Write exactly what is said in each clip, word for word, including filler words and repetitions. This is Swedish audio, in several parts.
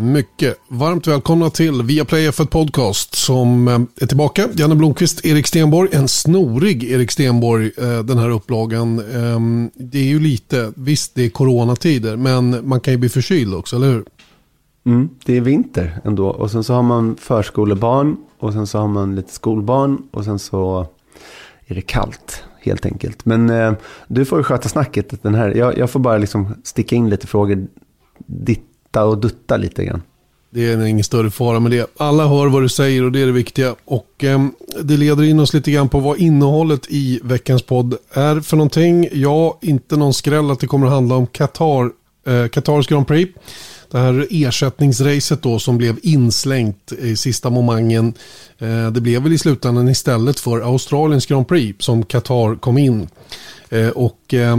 Mycket varmt välkomna till Viaplay F ett Podcast som är tillbaka. Janne Blomqvist, Erik Stenborg, en snorig Erik Stenborg, den här upplagan. Det är ju lite, visst det är coronatider, men man kan ju bli förkyld också, eller hur? Mm, det är vinter ändå, och sen så har man förskolebarn och sen så har man lite skolbarn och sen så är det kallt helt enkelt. Men eh, du får ju sköta snacket den här. Jag, jag får bara liksom sticka in lite frågor, ditta och dutta lite grann. Det är ingen större fara med det. Alla hör vad du säger och det är det viktiga. Och eh, det leder in oss lite grann på vad innehållet i veckans podd är för någonting. Ja, inte någon skräll att det kommer att handla om Qatar, eh, Qatars Grand Prix. Det här ersättningsracet då som blev inslängt i sista momangen. Eh, det blev väl i slutändan istället för Australiens Grand Prix som Qatar kom in. Eh, och eh,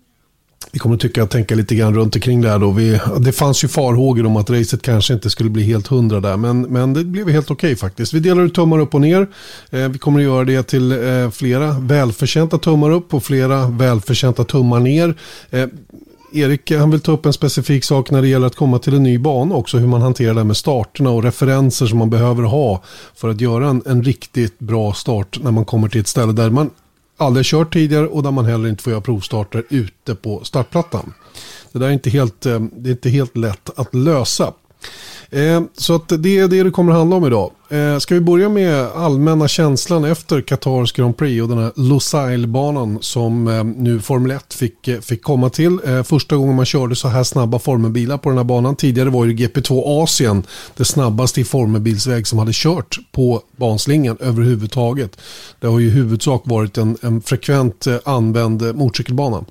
vi kommer att tycka att tänka lite grann runt omkring det här då. Vi, det fanns ju farhågor om att racet kanske inte skulle bli helt hundra där. Men, men det blev helt okej faktiskt. Vi delar ut tummar upp och ner. Eh, vi kommer att göra det till eh, flera välförtjänta tummar upp och flera välförtjänta tummar ner. Eh, Erik, han vill ta upp en specifik sak när det gäller att komma till en ny bana också. Hur man hanterar det med starterna och referenser som man behöver ha för att göra en, en riktigt bra start när man kommer till ett ställe där man aldrig kört tidigare och där man heller inte får göra provstarter ute på startplattan. Det där är inte helt, det är inte helt lätt att lösa. Eh, så att det är det det kommer att handla om idag. Eh, ska vi börja med allmänna känslan efter Qatars Grand Prix och den här Lusail-banan som eh, nu Formel ett fick, eh, fick komma till. Eh, första gången man körde så här snabba formelbilar på den här banan. Tidigare var ju G P två Asien det snabbaste i formelbilsväg som hade kört på banslingan överhuvudtaget. Det har ju huvudsak varit en, en frekvent eh, använd motorcykelbana.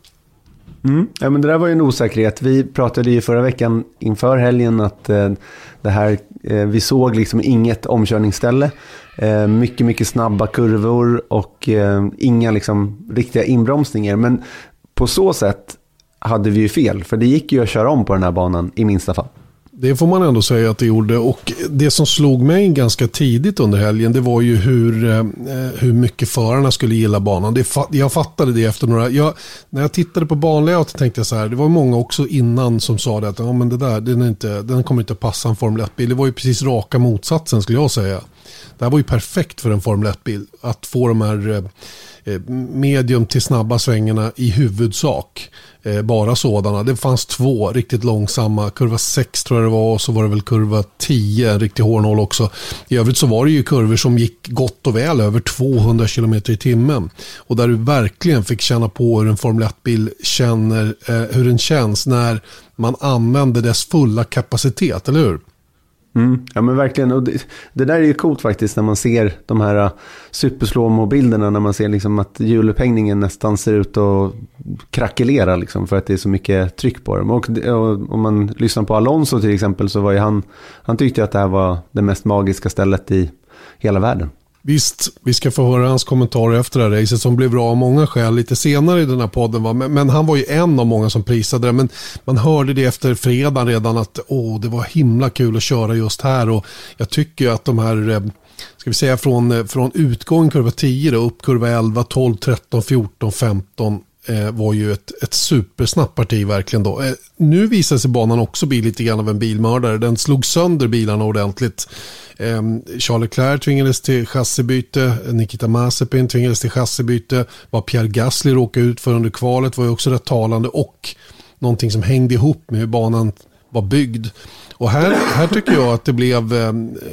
Mm. Ja, men det där var ju en osäkerhet. Vi pratade ju förra veckan inför helgen att eh, det här, eh, vi såg liksom inget omkörningsställe. Eh, mycket, mycket snabba kurvor och eh, inga liksom riktiga inbromsningar. Men på så sätt hade vi ju fel. För det gick ju att köra om på den här banan i minsta fall. Det får man ändå säga att det gjorde, och det som slog mig ganska tidigt under helgen, det var ju hur, eh, hur mycket förarna skulle gilla banan. Det, jag fattade det efter några, jag, när jag tittade på banlayout tänkte jag så här, det var många också innan som sa det att ja, men det där, den, är inte, den kommer inte passa en Formel ett-bil. Det var ju precis raka motsatsen skulle jag säga. Det här var ju perfekt för en Formel ett-bil att få de här eh, medium till snabba svängarna i huvudsak. Eh, bara sådana. Det fanns två riktigt långsamma. Kurva sex tror jag det var och så var det väl kurva tio, en riktig hårnål också. I övrigt så var det ju kurvor som gick gott och väl över tvåhundra kilometer i timmen. Och där du verkligen fick känna på hur en Formel ett-bil känner, eh, hur den känns när man använder dess fulla kapacitet, eller hur? Mm, ja men verkligen, och det, det där är ju coolt faktiskt när man ser de här uh, superslåmo-bilderna, när man ser liksom att hjulupphängningen nästan ser ut att krackelera liksom, för att det är så mycket tryck på dem. Och, och om man lyssnar på Alonso till exempel, så var ju han, han tyckte att det här var det mest magiska stället i hela världen. Visst, vi ska få höra hans kommentarer efter det här racet som blev bra av många skäl lite senare i den här podden. Va? Men, men han var ju en av många som prisade det. Men man hörde det efter fredagen redan att åh, det var himla kul att köra just här. Och jag tycker att de här, ska vi säga från, från utgång kurva tio då, upp kurva elva, tolv, tretton, fjorton, femton eh, var ju ett, ett supersnabbt parti verkligen då. Eh, nu visar sig banan också bli lite grann av en bilmördare. Den slog sönder bilarna ordentligt. Eh, Charles Leclerc tvingades till chassibyte, Nikita Mazepin tvingades till chassibyte, vad Pierre Gasly råkade ut för under kvalet var ju också rätt talande, och någonting som hängde ihop med hur banan var byggd. Och här, här tycker jag att det blev eh,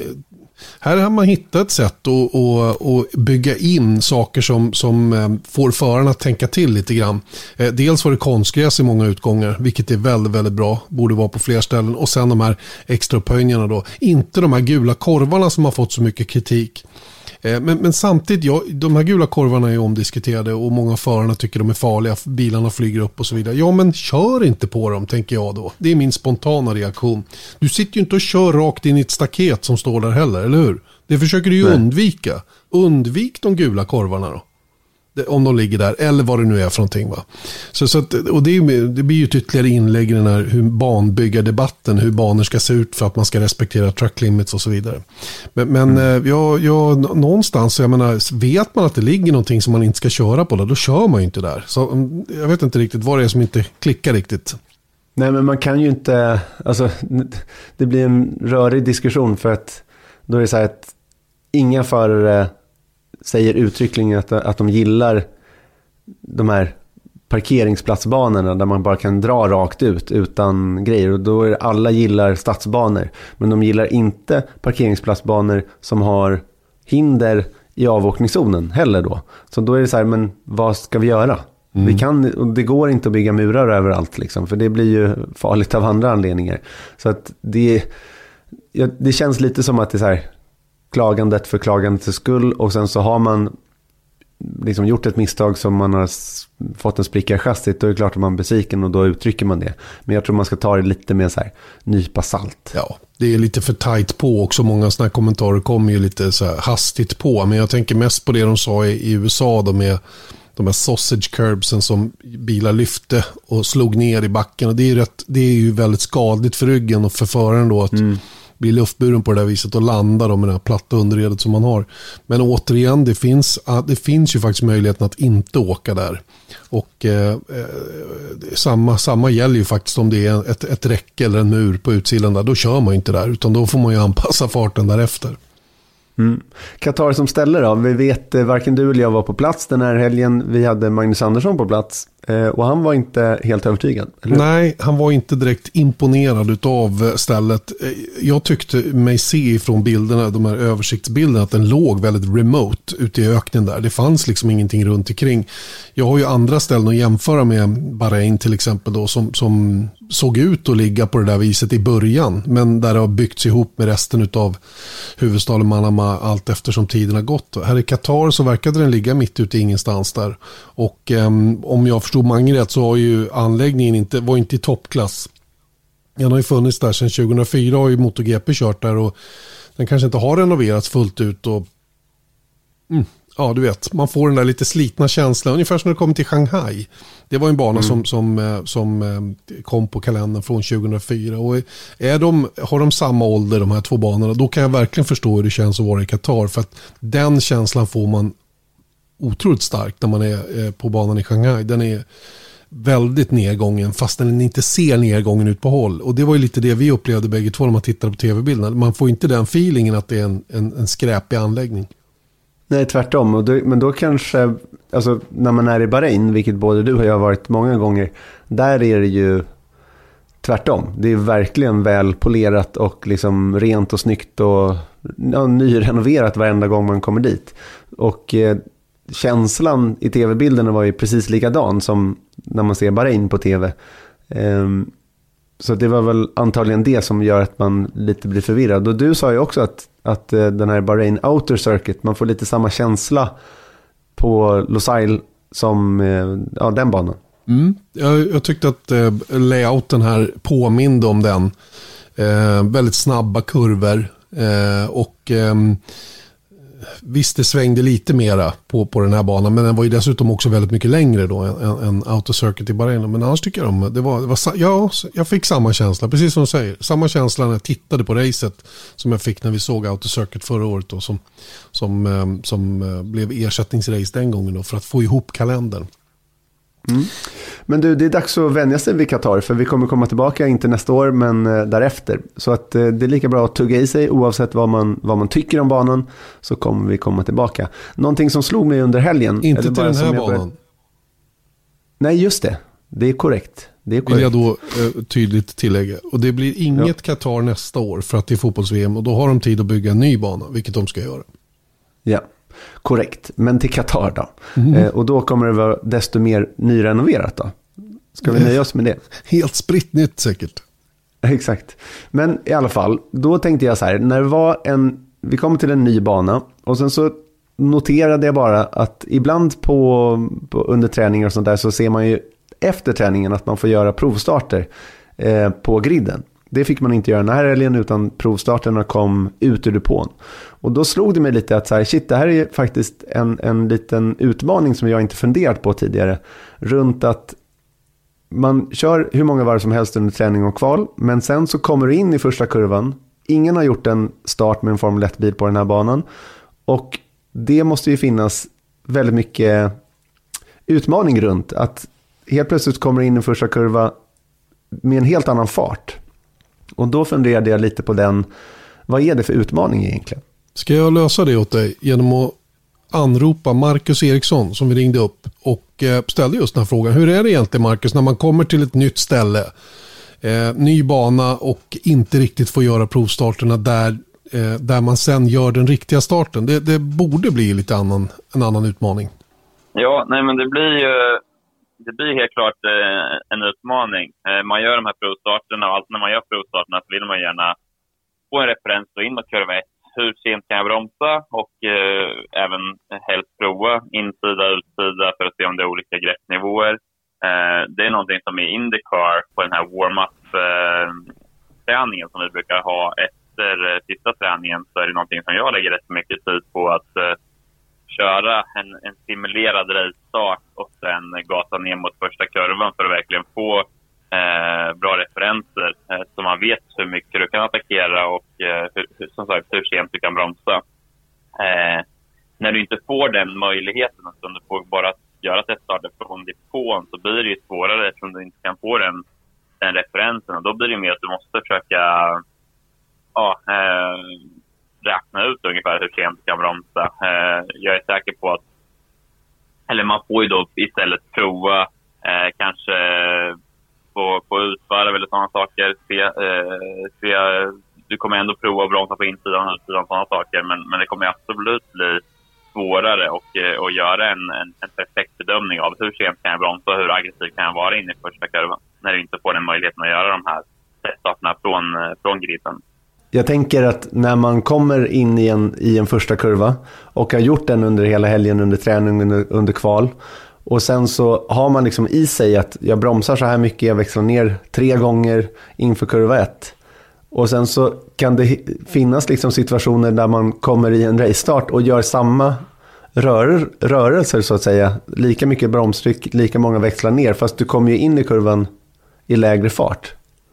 här har man hittat ett sätt att, att, att bygga in saker som, som får förarna att tänka till lite grann. Dels var det konstgräs i många utgångar, vilket är väldigt, väldigt bra. Borde vara på fler ställen. Och sen de här extra upphöjningarna då. Inte de här gula korvarna som har fått så mycket kritik. Men, men samtidigt, ja, de här gula korvarna är omdiskuterade och många förarna tycker de är farliga, bilarna flyger upp och så vidare. Ja, men kör inte på dem, tänker jag då. Det är min spontana reaktion. Du sitter ju inte och kör rakt in i ett staket som står där heller, eller hur? Det försöker du ju Nej. undvika. Undvik de gula korvarna då. Om de ligger där, eller vad det nu är för någonting, va. Så, så att, och det, är, det blir ju ett ytterligare inlägg i den här hur banbyggardebatten, hur banor ska se ut för att man ska respektera track limits och så vidare. Men, men mm. jag, jag, någonstans, jag menar, vet man att det ligger någonting som man inte ska köra på, då, då kör man ju inte där. Så jag vet inte riktigt vad det är som inte klickar riktigt. Nej, men man kan ju inte, alltså det blir en rörig diskussion, för att då är det så här att inga förare säger uttryckligen att, att de gillar de här parkeringsplatsbanorna där man bara kan dra rakt ut utan grejer, och då är det, alla gillar stadsbanor, men de gillar inte parkeringsplatsbanor som har hinder i avåkningszonen heller då. Så då är det så här, men vad ska vi göra? Mm. Vi kan, och det går inte att bygga murar överallt liksom, för det blir ju farligt av andra anledningar. Så att det, ja, det känns lite som att det är så här, klagandet för klagandets skull, och sen så har man liksom gjort ett misstag som man har fått en spricka i chassit, då är det klart att man är besviken och då uttrycker man det. Men jag tror man ska ta det lite med så här nypa salt. Ja, det är lite för tajt på också. Många sådana här kommentarer kommer ju lite så här hastigt på, men jag tänker mest på det de sa i, i U S A, de är de här sausage curbsen som bilar lyfte och slog ner i backen, och det är, rätt, det är ju väldigt skadligt för ryggen och för föraren då att mm. bli luftburen på det där viset och landa då med det här platta underredet som man har. Men återigen, det finns, det finns ju faktiskt möjligheten att inte åka där. Och eh, samma, samma gäller ju faktiskt om det är ett, ett räcke eller en mur på utsidan där. Då kör man ju inte där, utan då får man ju anpassa farten därefter. Mm. Qatar som ställer då, vi vet eh, varken du eller jag var på plats den här helgen. Vi hade Magnus Andersson på plats eh, och han var inte helt övertygad, eller? Nej, han var inte direkt imponerad av stället. Jag tyckte mig se från bilderna, de här översiktsbilderna, att den låg väldigt remote ute i öknen där. Det fanns liksom ingenting runt omkring. Jag har ju andra ställen att jämföra med, Bahrain till exempel då, som, som såg ut att ligga på det där viset i början, men där det har byggts ihop med resten av huvudstaden Manama allt eftersom tiden har gått. Här i Qatar så verkade den ligga mitt ute i ingenstans där, och um, om jag förstod Mange rätt så har ju anläggningen inte, var inte i toppklass. Den har ju funnits där sedan tjugohundrafyra, har ju MotoGP kört där, och den kanske inte har renoverats fullt ut, och mm, ja, du vet, man får den där lite slitna känslan, ungefär som när det kommer till Shanghai. Det var en bana mm. som, som, som kom på kalendern från tjugohundrafyra, och är de, har de samma ålder, de här två banorna, då kan jag verkligen förstå hur det känns att vara i Qatar, för att den känslan får man otroligt starkt när man är på banan i Shanghai. Den är väldigt nedgången, fast den inte ser nedgången ut på håll, och det var ju lite det vi upplevde bägge två när man tittade på tv-bilderna. Man får inte den feelingen att det är en, en, en skräpig anläggning. Nej, tvärtom. Och då, men då kanske, alltså när man är i Bahrain, vilket både du och jag har varit många gånger, där är det ju tvärtom. Det är verkligen väl polerat och liksom rent och snyggt och ja, nyrenoverat varenda gång man kommer dit. Och eh, känslan i tv-bilderna var ju precis likadan som när man ser Bahrain på tv. Um, så det var väl antagligen det som gör att man lite blir förvirrad. Och du sa ju också att, att uh, den här Bahrain Outer Circuit, man får lite samma känsla på Losail som uh, ja, den banan. Mm. Jag, jag tyckte att uh, layouten här påminde om den. Uh, väldigt snabba kurvor uh, och um, visst, det svängde lite mera på, på den här banan, men den var ju dessutom också väldigt mycket längre då än, än Auto Circuit i Bahrain. Men annars tycker jag om det var, det var ja, jag fick samma känsla, precis som du säger, samma känsla när jag tittade på racet som jag fick när vi såg Auto Circuit förra året då, som, som, som blev ersättningsrace den gången då, för att få ihop kalendern. Mm. Men du, det är dags att vänja sig vid Qatar, för vi kommer komma tillbaka, inte nästa år men eh, därefter. Så att eh, det är lika bra att tugga i sig, oavsett vad man, vad man tycker om banan, så kommer vi komma tillbaka. Någonting som slog mig under helgen. Inte till den här banan. Började... Nej, just det. Det är korrekt. Det är korrekt. Vill jag då eh, tydligt tillägga. Och det blir inget ja. Qatar nästa år, för att det är fotbolls-V M, och då har de tid att bygga en ny bana, vilket de ska göra. Ja. Korrekt, men till Qatar då. Mm. Eh, och då kommer det vara desto mer nyrenoverat då. Ska vi nöja oss med det? Helt spritt nytt säkert. Exakt. Men i alla fall, då tänkte jag så här, när det var en, vi kom till en ny bana, och sen så noterade jag bara att ibland på, på under träningar och sånt där, så ser man ju efter träningen att man får göra provstarter eh, på griden. Det fick man inte göra den här helgen, utan provstarterna kom ut ur depån. Och då slog det mig lite att så här, shit, det här är faktiskt en, en liten utmaning som jag inte funderat på tidigare. Runt att man kör hur många varv som helst under träning och kval, men sen så kommer du in i första kurvan. Ingen har gjort en start med en Formel ett-bil på den här banan. Och det måste ju finnas väldigt mycket utmaning runt. Att helt plötsligt kommer in i första kurva, med en helt annan fart. Och då funderade jag lite på den, vad är det för utmaning egentligen? Ska jag lösa det åt dig genom att anropa Marcus Eriksson som vi ringde upp och ställde just den här frågan. Hur är det egentligen, Marcus, när man kommer till ett nytt ställe, eh, ny bana och inte riktigt får göra provstarterna där, eh, där man sen gör den riktiga starten? Det, det borde bli lite annan, en annan utmaning. Ja, nej men det blir ju det blir helt klart eh, en utmaning. Eh, man gör de här provstarterna och allt när man gör provstarterna så vill man gärna få en referens och in mot kurva ett. Hur sent kan jag bromsa och eh, även helst prova insida och utsida för att se om det är olika greppnivåer. Eh, det är någonting som är IndyCar på den här warm-up-träningen eh, som vi brukar ha efter eh, sista träningen, så är det någonting som jag lägger rätt mycket tid på att eh, köra en, en simulerad race-start och sen gasa ner mot första kurvan för att verkligen få Eh, bra referenser eh, så man vet hur mycket du kan attackera och eh, hur, hur, som sagt, hur sent du kan bromsa. Eh, när du inte får den möjligheten, utan du får bara göra teststarter från depån, så blir det ju svårare eftersom du inte kan få den, den referensen. Och då blir det mer att du måste försöka ja, eh, räkna ut ungefär hur sent du kan bromsa. Eh, jag är säker på att, eller man får ju då istället prova eh, kanske på, på utvarv eller sådana saker. Se, eh, se, du kommer ändå prova att bromsa på insidan och utsidan, sådana saker. Men, men det kommer absolut bli svårare och, och göra en, en, en perfekt bedömning av hur sent kan jag bromsa och hur aggressiv kan jag vara inne i första kurvan. När du inte får den möjligheten att göra de här teststarterna från, från griden. Jag tänker att när man kommer in i en, i en första kurva och har gjort den under hela helgen, under träning, under, under kval, och sen så har man liksom i sig att jag bromsar så här mycket, jag växlar ner tre gånger inför kurva ett. Och sen så kan det finnas liksom situationer där man kommer i en racestart och gör samma rör, rörelser så att säga. Lika mycket bromstryck, lika många växlar ner, fast du kommer ju in i kurvan i lägre fart.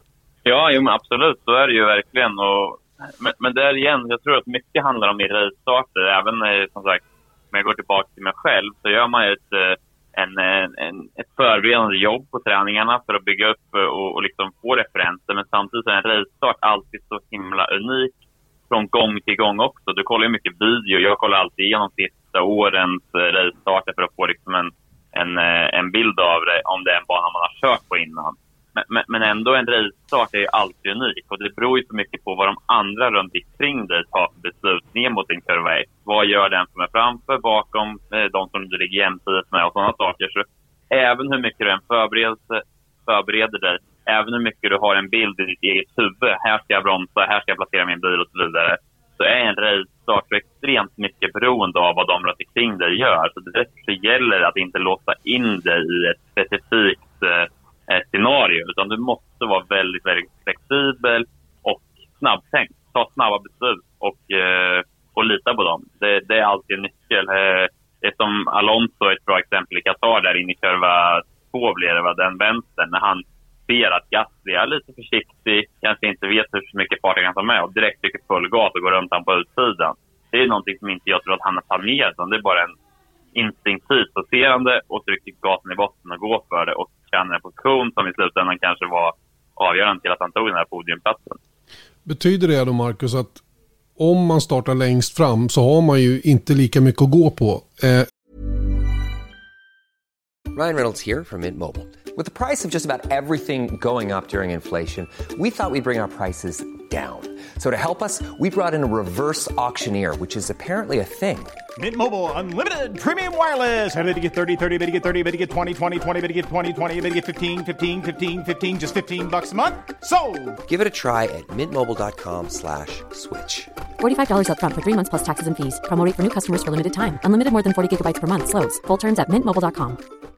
Ja, jo, men absolut, så är det ju verkligen. Och, men, men där igen, jag tror att mycket handlar om i racestarter. Även när, som sagt, när jag går tillbaka till mig själv så gör man ju ett, en, en, ett förberedande jobb på träningarna för att bygga upp och, och liksom få referenser. Men samtidigt är en racestart alltid så himla unik från gång till gång också. Du kollar ju mycket video. Jag kollar alltid igenom sista årens racestarter för att få liksom en, en, en bild av det, om det är en bana man har kört på innan. Men, men ändå en racestart är ju alltid unik och det beror ju så mycket på vad de andra runt omkring dig tar för beslut ner mot en kurva ett. Vad gör den som är framför, bakom, de som du ligger jämsides med och sådana saker. Så även hur mycket du än förbereder dig, även hur mycket du har en bild i ditt eget huvud, här ska jag bromsa, här ska jag placera min bil och så vidare, så är en racestart så extremt mycket beroende av vad de runt omkring dig gör. Så det gäller att inte låsa in dig i ett specifikt scenario, utan du måste vara väldigt, väldigt flexibel och snabbtänkt. Ta snabba beslut och, eh, och lita på dem. Det, det är alltid en nyckel. Eh, det är som Alonso, ett bra exempel i Qatar, där inne i kurva två blir det, va, den vänstern, när han ser att Gasly är lite försiktig, kanske inte vet hur mycket fart han kan ta med och direkt tycker full gas och går runt han på utsidan. Det är någonting som inte jag tror att han har planerat, utan det är bara en instinktivt passerande och trycker gasen i botten och går för det och känner en position som i slutändan kanske var avgörande till att han tog den här podiumplatsen. Betyder det då, Marcus, att om man startar längst fram så har man ju inte lika mycket att gå på? Eh... Ryan Reynolds here from Mint Mobile. With the price of just about everything going up during inflation, we thought we'd bring our prices down. So to help us, we brought in a reverse auctioneer, which is apparently a thing. Mint Mobile Unlimited Premium Wireless. How to get thirty, thirty, how to get thirty, how to get twenty, twenty, twenty, how to get twenty, twenty, how to get fifteen, fifteen, fifteen, fifteen, just fifteen bucks a month? Sold! Give it a try at mintmobile.com slash switch. forty-five dollars up front for three months plus taxes and fees. Promo rate for new customers for limited time. Unlimited more than forty gigabytes per month. Slows full terms at mint mobile dot com.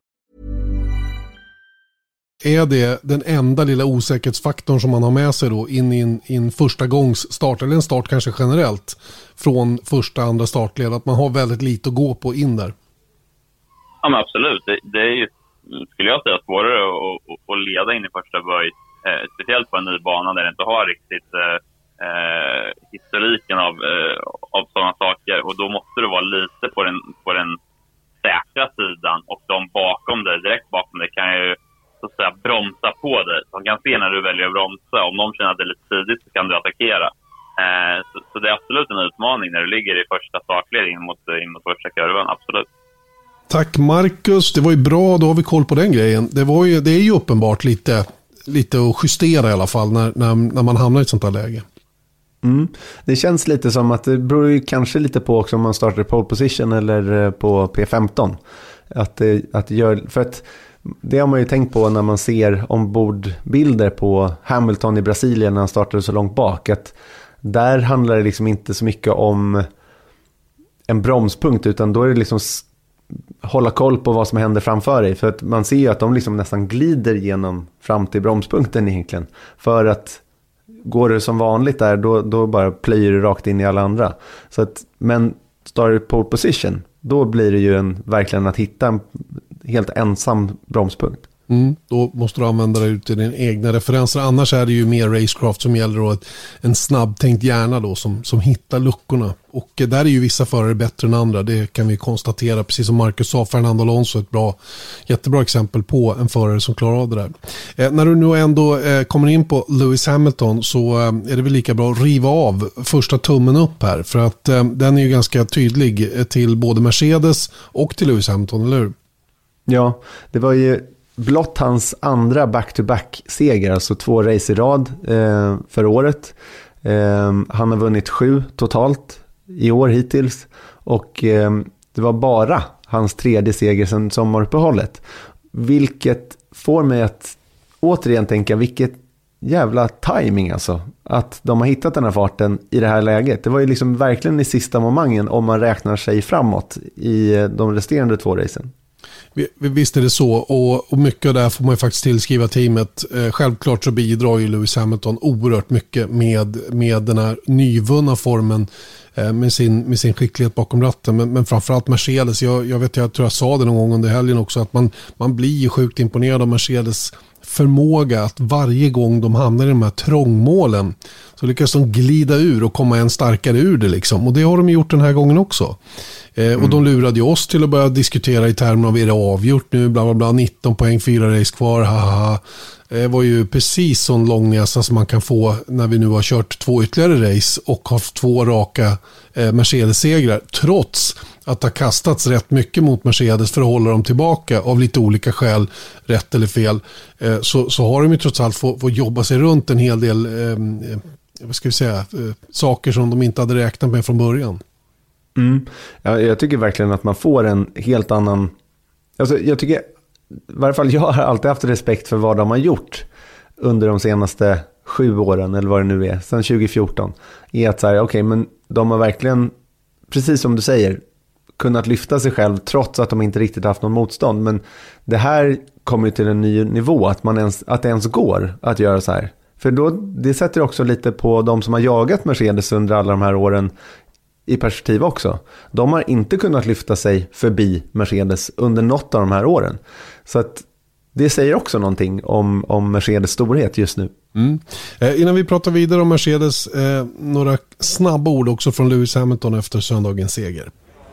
Är det den enda lilla osäkerhetsfaktorn som man har med sig då in i en, i en första gångs start, eller en start kanske generellt från första andra startled, att man har väldigt lite att gå på in där? Ja, men absolut. Det, det är ju, skulle jag säga, svårare att, att leda in i första böj, eh, speciellt på en ny bana där det inte har riktigt eh, historiken av, eh, av sådana saker, och då måste du vara lite på den, på den säkra sidan, och de bakom dig, direkt bakom dig, kan ju så att säga, bromsa på dig. De kan se när du väljer att bromsa. Om de känner att det är lite tidigt så kan du attackera. Eh, så, så det är absolut en utmaning när du ligger i första startledningen mot, in mot första kurvan, absolut. Tack Marcus, det var ju bra, då har vi koll på den grejen. Det, var ju, det är ju uppenbart lite, lite att justera i alla fall när, när, när man hamnar i ett sånt här läge. Mm. Det känns lite som att det beror ju kanske lite på också om man startar pole position eller på P femton. Att, att gör, för att det har man ju tänkt på när man ser ombordbilder på Hamilton i Brasilien när han startade så långt bak. Att där handlar det liksom inte så mycket om en bromspunkt, utan då är det liksom hålla koll på vad som händer framför dig. För att man ser ju att de liksom nästan glider genom fram till bromspunkten egentligen. För att går det som vanligt där, då, då bara plöjer det rakt in i alla andra. Så att, men står det pole position, då blir det ju en, verkligen att hitta en helt ensam bromspunkt. Mm, då måste du använda det ut i din egna referenser. Annars är det ju mer racecraft som gäller då ett, en snabbtänkt hjärna då som, som hittar luckorna. Och där är ju vissa förare bättre än andra. Det kan vi konstatera. Precis som Marcus sa, Fernando Alonso ett bra, jättebra exempel på en förare som klarar av det där. Eh, när du nu ändå eh, kommer in på Lewis Hamilton så eh, är det väl lika bra att riva av första tummen upp här. För att eh, den är ju ganska tydlig till både Mercedes och till Lewis Hamilton, eller hur? Ja, det var ju blott hans andra back-to-back-seger, alltså två race i rad eh, för året. Eh, han har vunnit sju totalt i år hittills och eh, det var bara hans tredje seger sedan sommaruppehållet. Vilket får mig att återigen tänka, vilket jävla timing alltså. Att de har hittat den här farten i det här läget. Det var ju liksom verkligen i sista momangen om man räknar sig framåt i de resterande två racen. Visst är det så, och, och mycket av det här får man ju faktiskt tillskriva teamet. Eh, självklart så bidrar ju Lewis Hamilton oerhört mycket med, med den här nyvunna formen eh, med, sin, med sin skicklighet bakom ratten, men, men framförallt Mercedes. Jag, jag vet, jag tror jag sa det någon gång under helgen också, att man, man blir ju sjukt imponerad av Mercedes förmåga att varje gång de hamnar i de här trångmålen så lyckas de glida ur och komma en starkare ur det liksom. Och det har de gjort den här gången också. Eh, mm. Och de lurade ju oss till att börja diskutera i termer av är det avgjort nu, bla bla bla, nitton poäng, fyra race kvar, haha. Det var ju precis sån långnäsa som man kan få när vi nu har kört två ytterligare race och haft två raka eh, Mercedes-segrar, trots att det har kastats rätt mycket mot Mercedes för att hålla dem tillbaka av lite olika skäl, rätt eller fel. Eh, så, så har de ju trots allt fått få jobba sig runt en hel del eh, vad ska vi säga, eh, saker som de inte hade räknat med från början. Mm. Ja, jag tycker verkligen att man får en helt annan, alltså jag tycker, i varje fall jag har alltid haft respekt för vad de har gjort under de senaste sju åren, eller vad det nu är, sedan tjugo fjorton, är att säga, okej, okay, men de har verkligen, precis som du säger, kunnat lyfta sig själv trots att de inte riktigt haft någon motstånd. Men det här kommer till en ny nivå, att, man ens, att det ens går att göra så här. För då, det sätter också lite på de som har jagat Mercedes under alla de här åren i perspektiv också. De har inte kunnat lyfta sig förbi Mercedes under något av de här åren. Så att det säger också någonting om, om Mercedes storhet just nu. Mm. Eh, innan vi pratar vidare om Mercedes, eh, några snabba ord också från Lewis Hamilton efter söndagens seger.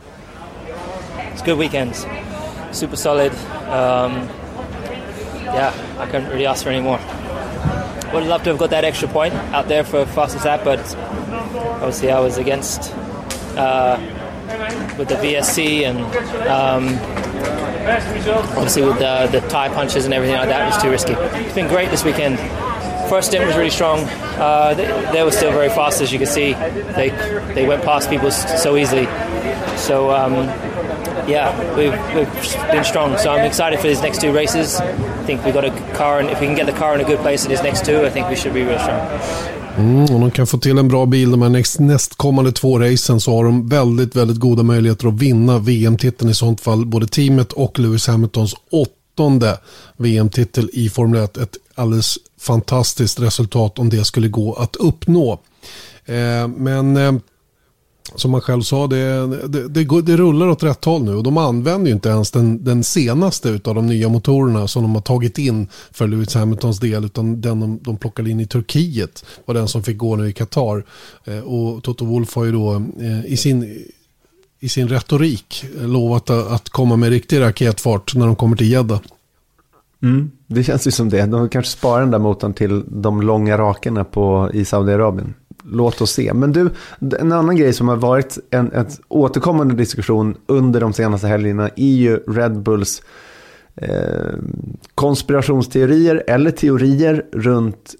It's good weekends. Super solid. Um, yeah, I couldn't really ask for any more. Would love to have got that extra point out there for fastest lap, but obviously I was against uh, with the V S C and um, obviously with the, the tire punches and everything like that, it was too risky. It's been great this weekend. First stint was really strong. Uh, they, they were still very fast, as you can see. They they went past people so easily. So um, yeah, we've, we've been strong. So I'm excited for these next two races. I think we got a car, and if we can get the car in a good place in these next two, I think we should be really strong. Mm, om de kan få till en bra bil de här näst, nästkommande två racen, så har de väldigt, väldigt goda möjligheter att vinna V M-titeln i sånt fall. Både teamet och Lewis Hamiltons åttonde V M-titel i Formel ett. Ett alldeles fantastiskt resultat om det skulle gå att uppnå. Eh, men eh, som man själv sa, det, det, det, det rullar åt rätt håll nu, och de använder ju inte ens den, den senaste utav de nya motorerna som de har tagit in för Lewis Hamiltons del, utan den de, de plockade in i Turkiet var den som fick gå nu i Qatar. Eh, och Toto Wolff har ju då eh, i sin i sin retorik lovat att komma med riktig raketfart när de kommer till Jeddah. Mm. Det känns ju som det. De kanske sparar den där motorn till de långa rakerna på, i Saudiarabien. Låt oss se. Men du, en annan grej som har varit en, en återkommande diskussion under de senaste helgerna är ju Red Bulls eh, konspirationsteorier eller teorier runt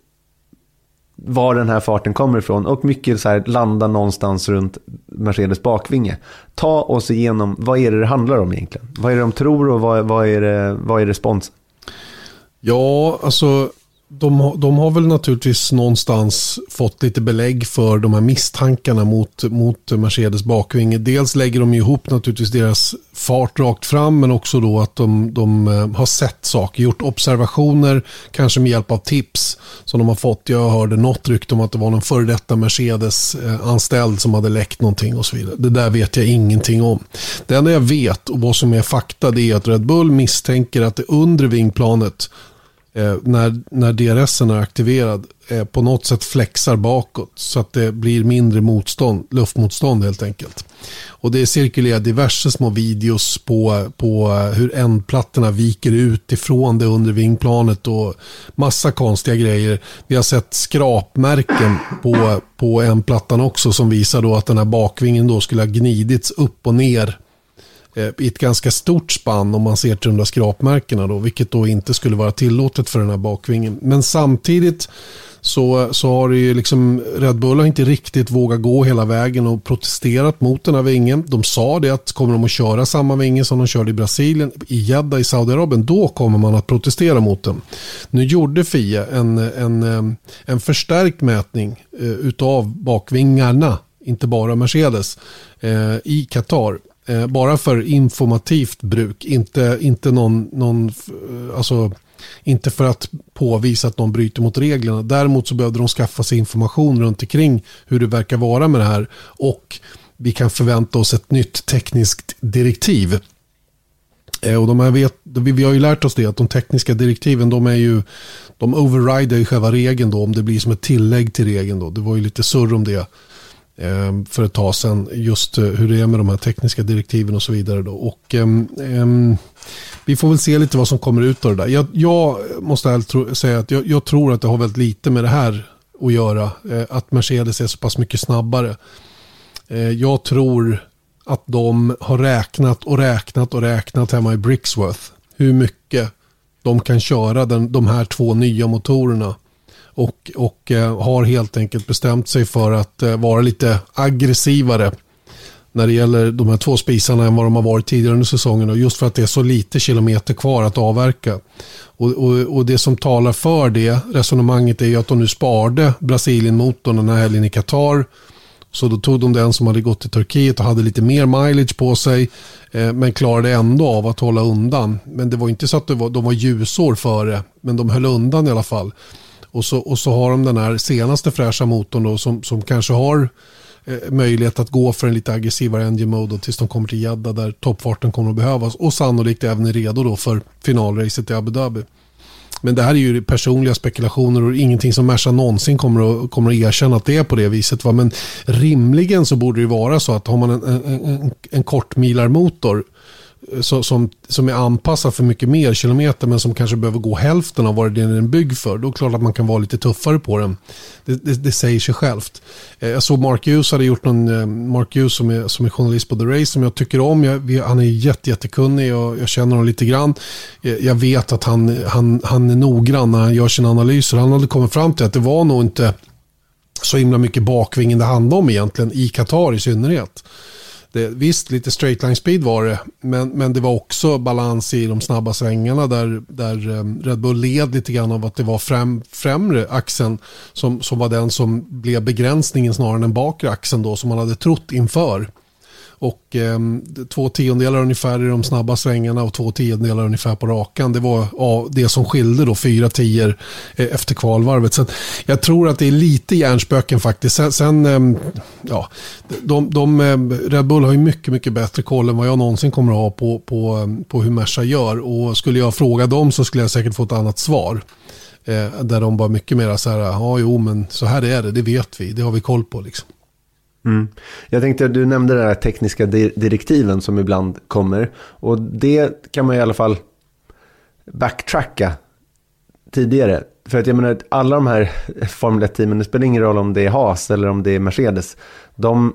var den här farten kommer ifrån, och mycket så här landa någonstans runt Mercedes bakvinge. Ta oss igenom, vad är det det handlar om egentligen? Vad är det de tror och vad, vad, är, det, vad är respons? Ja, alltså de, de har väl naturligtvis någonstans fått lite belägg för de här misstankarna mot, mot Mercedes bakvinge. Dels lägger de ihop naturligtvis deras fart rakt fram, men också då att de, de har sett saker, gjort observationer, kanske med hjälp av tips som de har fått. Jag hörde något rykte om att det var någon före detta Mercedes-anställd som hade läckt någonting och så vidare. Det där vet jag ingenting om. Det enda jag vet och vad som är fakta, det är att Red Bull misstänker att det undre vingplanet, Eh, när, när D R S:en är aktiverad, eh, på något sätt flexar bakåt så att det blir mindre motstånd, luftmotstånd helt enkelt. Och det cirkulerar diverse små videos på, på hur ändplattorna viker ut ifrån det undre vingplanet och massa konstiga grejer. Vi har sett skrapmärken på, på ändplattan också som visar då att den här bakvingen då skulle ha gnidits upp och ner i ett ganska stort spann om man ser till de där skrapmärkena då, vilket då inte skulle vara tillåtet för den här bakvingen. Men samtidigt så, så har det ju liksom, Red Bull har inte riktigt vågat gå hela vägen och protesterat mot den här vingen. De sa det att kommer de att köra samma vinge som de körde i Brasilien, i Jeddah i Saudiarabien, då kommer man att protestera mot den. Nu gjorde F I A en, en, en förstärkt mätning eh, utav bakvingarna, inte bara Mercedes, eh, i Qatar. Eh, bara för informativt bruk, inte, inte någon, någon alltså, inte för att påvisa att någon bryter mot reglerna. Däremot så behövde de skaffa sig information runt omkring hur det verkar vara med det här, och vi kan förvänta oss ett nytt tekniskt direktiv. Eh, och de här vet, vi har ju lärt oss det, att de tekniska direktiven, de är ju, de overrider ju själva regeln då, om det blir som ett tillägg till regeln då. Det var ju lite surr om det för ett tag sedan, just hur det är med de här tekniska direktiven och så vidare då. Och um, um, vi får väl se lite vad som kommer ut av det där. Jag, jag måste helt tro, säga att jag, jag tror att det har väldigt lite med det här att göra, eh, att Mercedes är så pass mycket snabbare. Eh, jag tror att de har räknat och räknat och räknat hemma i Brixworth hur mycket de kan köra den, de här två nya motorerna. Och, och eh, har helt enkelt bestämt sig för att eh, vara lite aggressivare när det gäller de här två spisarna än vad de har varit tidigare under säsongen, och just för att det är så lite kilometer kvar att avverka. Och, och, och det som talar för det resonemanget är ju att de nu sparade Brasilien-motorn den här helgen i Qatar. Så då tog de den som hade gått till Turkiet och hade lite mer mileage på sig, eh, men klarade ändå av att hålla undan. Men det var inte så att det var, de var ljusår före, men de höll undan i alla fall. Och så, och så har de den här senaste fräscha motorn då, som, som kanske har eh, möjlighet att gå för en lite aggressivare engine mode tills de kommer till Jeddah, där toppfarten kommer att behövas, och sannolikt även är redo då för finalracet i Abu Dhabi. Men det här är ju personliga spekulationer och ingenting som Merca någonsin kommer att, kommer att erkänna att det är på det viset. Va? Men rimligen så borde det vara så att har man en, en, en, en kortmilarmotor Så, som, som är anpassad för mycket mer kilometer, men som kanske behöver gå hälften av vad den är byggd för, då är det klart att man kan vara lite tuffare på den. Det, det, det säger sig självt. Jag såg Mark Hughes hade gjort någon, Mark Hughes som är, som är journalist på The Race, som jag tycker om. Jag, vi, han är jätte, jättekunnig och jag känner honom lite grann. Jag, jag vet att han, han, han är noggrann när han gör sina analyser. Han hade kommit fram till att det var nog inte så himla mycket bakvingen det handlade om egentligen, i Qatar i synnerhet. Det, visst, lite straight line speed var det, men, men det var också balans i de snabba svängarna där, där um, Red Bull led lite grann av att det var främ, främre axeln som, som var den som blev begränsningen snarare än den bakre axeln då, som man hade trott inför. Och eh, två tiondelar ungefär i de snabba svängarna och två tiondelar ungefär på rakan. Det var ja, det som skilde då fyra tior eh, efter kvalvarvet. Så jag tror att det är lite hjärnspöken faktiskt. Sen, sen eh, ja, de, de, Red Bull har ju mycket, mycket bättre koll än vad jag någonsin kommer att ha på, på, på hur Merca gör. Och skulle jag fråga dem så skulle jag säkert få ett annat svar. Eh, där de var mycket mer så här, ja jo men så här är det, det vet vi, det har vi koll på liksom. Mm. Jag tänkte att du nämnde de här tekniska di- direktiven som ibland kommer, och det kan man i alla fall backtracka tidigare. För att jag menar, alla de här Formel ett-teamen, det spelar ingen roll om det är Haas eller om det är Mercedes. De,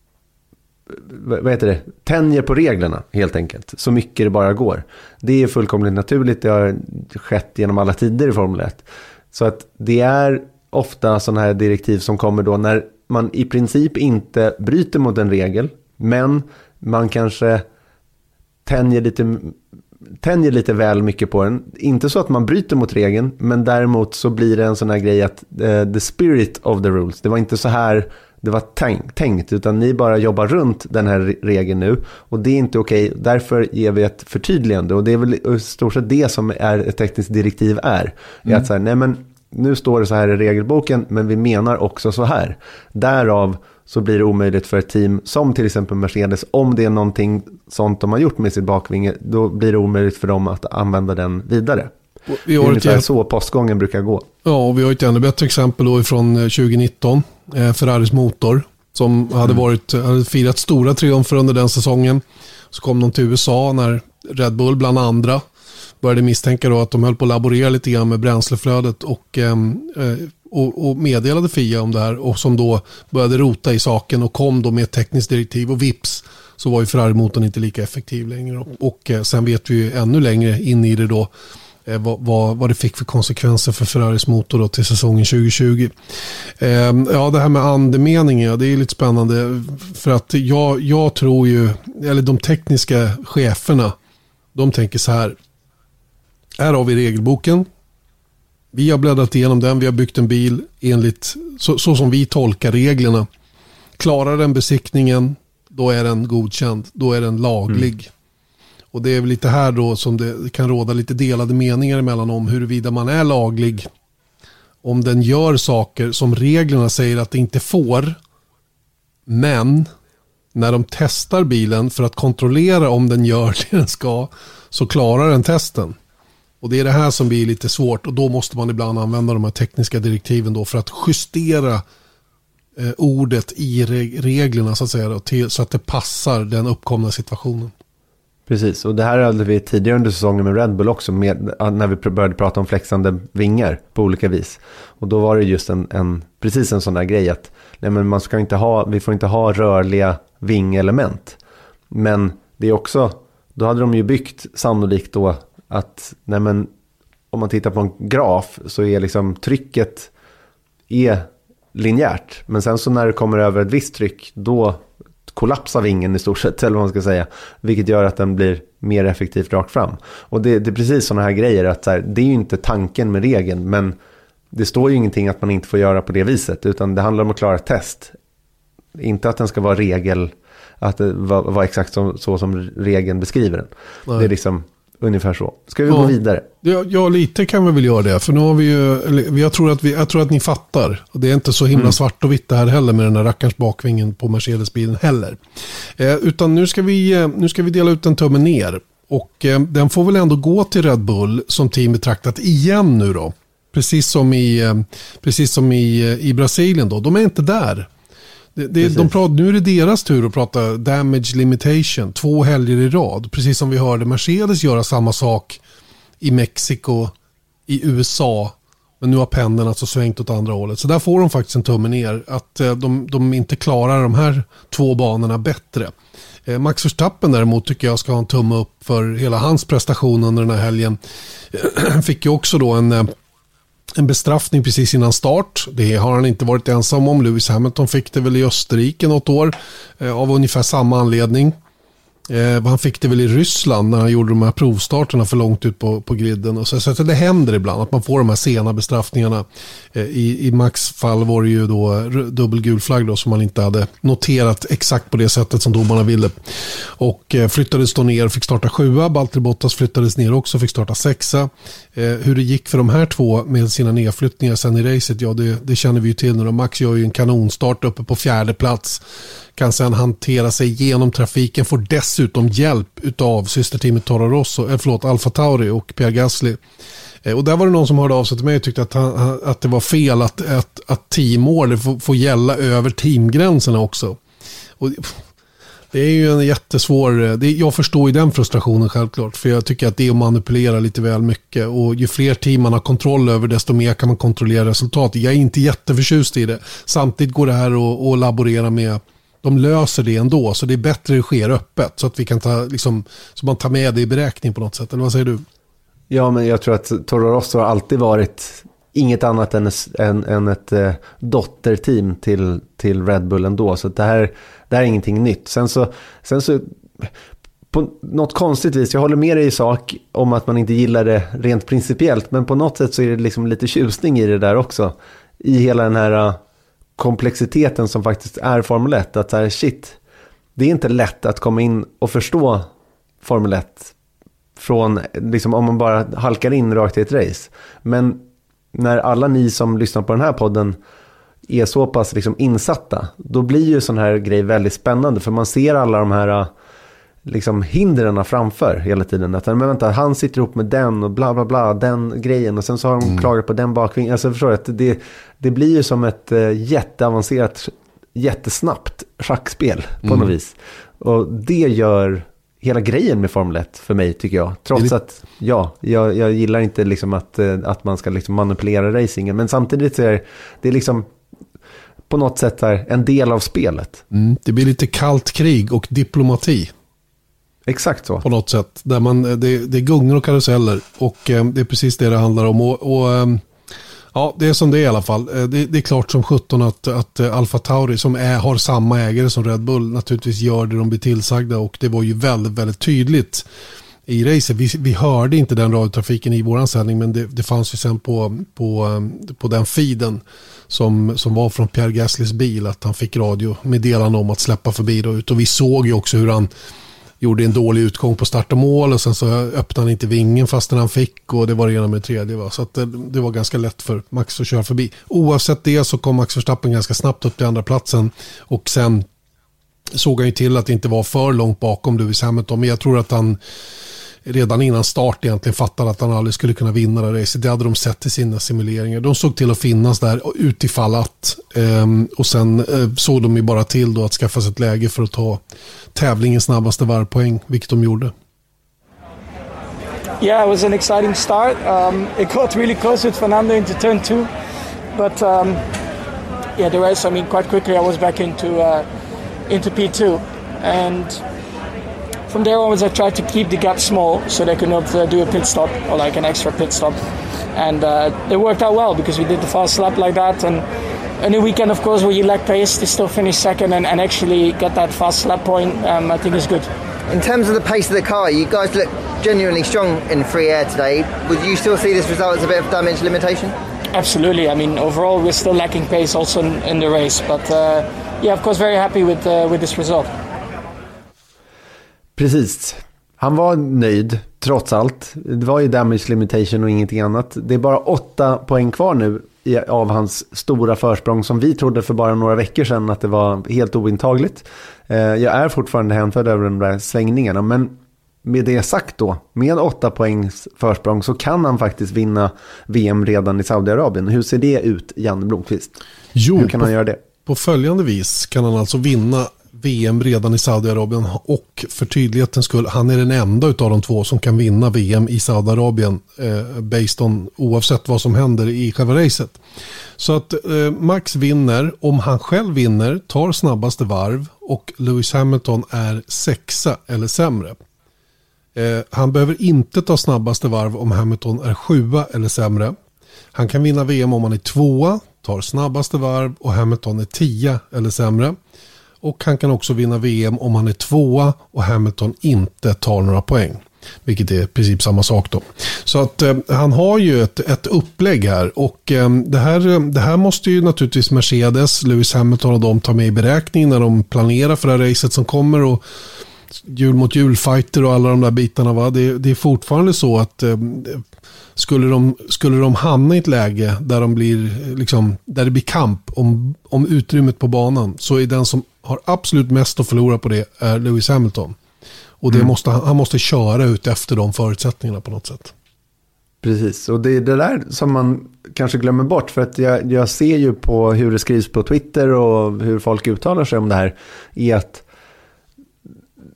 vad heter det, tänjer på reglerna helt enkelt. Så mycket det bara går. Det är fullkomligt naturligt. Det har skett genom alla tider i Formel ett. Så att det är ofta sådana här direktiv som kommer då när man i princip inte bryter mot en regel, men man kanske tänjer lite, tänjer lite väl mycket på den. Inte så att man bryter mot regeln, men däremot så blir det en sån här grej att uh, the spirit of the rules, det var inte så här det var tänkt, tänkt, utan ni bara jobbar runt den här regeln nu, och det är inte okej. Därför ger vi ett förtydligande, och det är väl i stort sett det som är ett tekniskt direktiv är. Mm. Är att så här, nej men nu står det så här i regelboken, men vi menar också så här. Därav så blir det omöjligt för ett team som till exempel Mercedes, om det är någonting sånt de har gjort med sitt bakvinge, då blir det omöjligt för dem att använda den vidare. Vi har det är ungefär ett... så postgången brukar gå. Ja, och vi har ett ännu bättre exempel då ifrån tjugonitton. Eh, Ferraris motor som hade, mm. varit, hade firat stora triumfer under den säsongen. Så kom de till U S A när Red Bull bland andra började misstänka då att de höll på att laborera lite grann med bränsleflödet och, eh, och, och meddelade F I A om det här, och som då började rota i saken och kom då med ett tekniskt direktiv, och vips så var ju Ferrari-motorn inte lika effektiv längre. Och, och eh, sen vet vi ju ännu längre in i det då eh, vad, vad, vad det fick för konsekvenser för Ferraris motor då till säsongen tjugo tjugo. Eh, ja, det här med andemeningen, det är lite spännande, för att jag, jag tror ju, eller de tekniska cheferna, de tänker så här: här har vi regelboken. Vi har bläddrat igenom den. Vi har byggt en bil enligt så, så som vi tolkar reglerna. Klarar den besiktningen, då är den godkänd. Då är den laglig. Mm. Och det är väl lite här då som det kan råda lite delade meningar emellan om huruvida man är laglig. Om den gör saker som reglerna säger att det inte får. Men när de testar bilen för att kontrollera om den gör det den ska, så klarar den testen. Och det är det här som blir lite svårt, och då måste man ibland använda de här tekniska direktiven då för att justera eh, ordet i reg- reglerna så att säga då, till, så att det passar den uppkomna situationen. Precis, och det här hade vi tidigare under säsongen med Red Bull också, med, när vi började prata om flexande vingar på olika vis. Och då var det just en, en precis en sån där grej att nej, men man ska inte ha, vi får inte ha rörliga vingelement. Men det är också, då hade de ju byggt sannolikt då att nej men, om man tittar på en graf så är liksom trycket är linjärt, men sen så när det kommer över ett visst tryck, då kollapsar vingen i stort sett, eller vad man ska säga, vilket gör att den blir mer effektivt rakt fram. Och det, det är precis sådana här grejer att så här, det är ju inte tanken med regeln, men det står ju ingenting att man inte får göra på det viset, utan det handlar om att klara ett test, inte att den ska vara regel, att det var, var exakt så, så som regeln beskriver den. Nej. Det är liksom ungefär så. Ska vi ja, gå vidare? Ja, ja, lite kan vi väl göra det. För nu har vi ju, jag tror att, vi, jag tror att ni fattar. Och det är inte så himla mm. svart och vitt det här heller med den här rackars bakvingen på Mercedes-bilen heller. Eh, utan nu ska, vi, nu ska vi dela ut en tumme ner. Och eh, den får väl ändå gå till Red Bull som team betraktat igen nu då. Precis som i, eh, precis som i, i Brasilien då. De är inte där. Det, det, de pratar, nu är det deras tur att prata damage limitation två helger i rad, precis som vi hörde Mercedes göra samma sak i Mexiko, i U S A, men nu har pendeln alltså svängt åt andra hållet, så där får de faktiskt en tumme ner att de, de inte klarar de här två banorna bättre. Max Verstappen däremot tycker jag ska ha en tumme upp för hela hans prestation under den här helgen. Fick ju också då en En bestraffning precis innan start. Det har han inte varit ensam om. Lewis Hamilton fick det väl i Österrike något år eh, av ungefär samma anledning. Eh, han fick det väl i Ryssland när han gjorde de här provstarterna för långt ut på, på griden. Och så, så det händer ibland att man får de här sena bestraffningarna. Eh, i, I Max fall var det ju då dubbelgul flagg då, som man inte hade noterat exakt på det sättet som domarna ville. Och eh, flyttades då ner och fick starta sjua. Valtteri Bottas flyttades ner också och fick starta sexa. Eh, hur det gick för de här två med sina nedflyttningar sen i racet, ja det, det känner vi ju till nu. Max gör ju en kanonstart uppe på fjärde plats. Kan sedan hantera sig genom trafiken, får dessutom hjälp utav systerteamet Toro Rosso, eh, förlåt, Alfa Tauri och Pierre Gasly. Eh, och där var det någon som hörde av sig till mig och tyckte att, han, att det var fel att, att, att teamorder får, får gälla över teamgränserna också. Och Det är ju en jättesvår, det, jag förstår ju den frustrationen självklart, för jag tycker att det är att manipulera lite väl mycket, och ju fler team man har kontroll över desto mer kan man kontrollera resultat. Jag är inte jätteförtjust i det. Samtidigt går det här att, att laborera med, de löser det ändå, så det är bättre att det sker öppet så att vi kan ta, liksom, så man tar med det i beräkning på något sätt, eller vad säger du? Ja, men jag tror att Toro Rosso har alltid varit inget annat än, än, än ett eh, dotterteam till, till Red Bull ändå. Så det här, det här är ingenting nytt. Sen så, sen så på något konstigt vis, jag håller med dig i sak om att man inte gillar det rent principiellt, men på något sätt så är det liksom lite tjusning i det där också. I hela den här uh, komplexiteten som faktiskt är Formel ett. Att så här, shit, det är inte lätt att komma in och förstå Formel ett från, liksom, om man bara halkar in rakt i ett race. Men när alla ni som lyssnar på den här podden är så pass liksom insatta, då blir ju sån här grej väldigt spännande, för man ser alla de här liksom hindren framför hela tiden. Att men vänta, han sitter ihop med den och bla bla bla, den grejen, och sen så har de mm. klagat på den bakvingen. Alltså förstår jag, att det, det blir ju som ett uh, jätteavancerat, jättesnabbt schackspel på mm. något vis. Och det gör hela grejen med Formel ett för mig, tycker jag. Trots det... att, ja, jag, jag gillar inte liksom att, att man ska liksom manipulera racingen. Men samtidigt så är det liksom på något sätt här en del av spelet. Mm, det blir lite kallt krig och diplomati. Exakt så. På något sätt. Där man, det, det är gungor och karuseller. Och eh, det är precis det det handlar om. Och, och eh, ja, det är som det är i alla fall. Det, det är klart som sjutton att, att Alfa Tauri, som är, har samma ägare som Red Bull, naturligtvis gör det de blir tillsagda, och det var ju väldigt, väldigt tydligt i racet. Vi, vi hörde inte den radiotrafiken i våran sändning, men det, det fanns ju sen på, på, på den feeden som, som var från Pierre Gaslys bil, att han fick radio meddelande om att släppa förbi då ut, och vi såg ju också hur han gjorde en dålig utgång på start och mål, och sen så öppnade han inte vingen fastän han fick, och det var redan med tredje. Va? Så att det, det var ganska lätt för Max att köra förbi. Oavsett det så kom Max Verstappen ganska snabbt upp till andra platsen, och sen såg han ju till att det inte var för långt bakom Lewis Hamilton, men jag tror att han redan innan start egentligen fattade att han aldrig skulle kunna vinna det racet. Det hade de sett i sina simuleringar. De såg till att finnas där utifall att, um, och sen uh, såg de ju bara till då att skaffa sig ett läge för att ta tävlingens snabbaste varvpoäng, vilket de gjorde. Yeah, it was an exciting start. Um, it got really close with Fernando into turn two, but um, yeah, the race, I mean, quite quickly I was back into uh, into P two, and from there onwards, I tried to keep the gap small so they could not uh, do a pit stop or like an extra pit stop. And uh, it worked out well because we did the fast lap like that. And a new weekend, of course, where you lack pace to still finish second and, and actually get that fast lap point, um, I think is good. In terms of the pace of the car, you guys look genuinely strong in free air today. Would you still see this result as a bit of damage limitation? Absolutely. I mean, overall, we're still lacking pace also in, in the race. But uh, yeah, of course, very happy with, uh, with this result. Precis. Han var nöjd, trots allt. Det var ju damage limitation och ingenting annat. Det är bara åtta poäng kvar nu i, av hans stora försprång, som vi trodde för bara några veckor sedan att det var helt ointagligt. Eh, jag är fortfarande hänförd över de där svängningarna, men med det sagt då, med åtta poängs försprång så kan han faktiskt vinna V M redan i Saudiarabien. Hur ser det ut, Janne Blomqvist? Jo, Hur kan på, han göra det? På följande vis kan han alltså vinna V M redan i Saudiarabien, och för tydlighetens skull, han är den enda utav de två som kan vinna V M i Saudiarabien eh, based on, oavsett vad som händer i själva racet. Så att eh, Max vinner, om han själv vinner, tar snabbaste varv, och Lewis Hamilton är sexa eller sämre. Eh, han behöver inte ta snabbaste varv om Hamilton är sjua eller sämre. Han kan vinna V M om han är tvåa, tar snabbaste varv, och Hamilton är tia eller sämre. Och han kan också vinna V M om han är tvåa och Hamilton inte tar några poäng. Vilket är i princip samma sak då. Så att eh, han har ju ett, ett upplägg här. Och eh, det, här, det här måste ju naturligtvis Mercedes, Lewis Hamilton och de ta med i beräkning när de planerar för det här racet som kommer. Och jul mot julfighter och alla de där bitarna. Va? Det, det är fortfarande så att eh, skulle, de, skulle de hamna i ett läge där, de blir, liksom, där det blir kamp om, om utrymmet på banan, så är den som har absolut mest att förlora på det är Lewis Hamilton. Och det mm. måste, han måste köra ut efter de förutsättningarna på något sätt. Precis, och det är det där som man kanske glömmer bort, för att jag, jag ser ju på hur det skrivs på Twitter och hur folk uttalar sig om det här, är att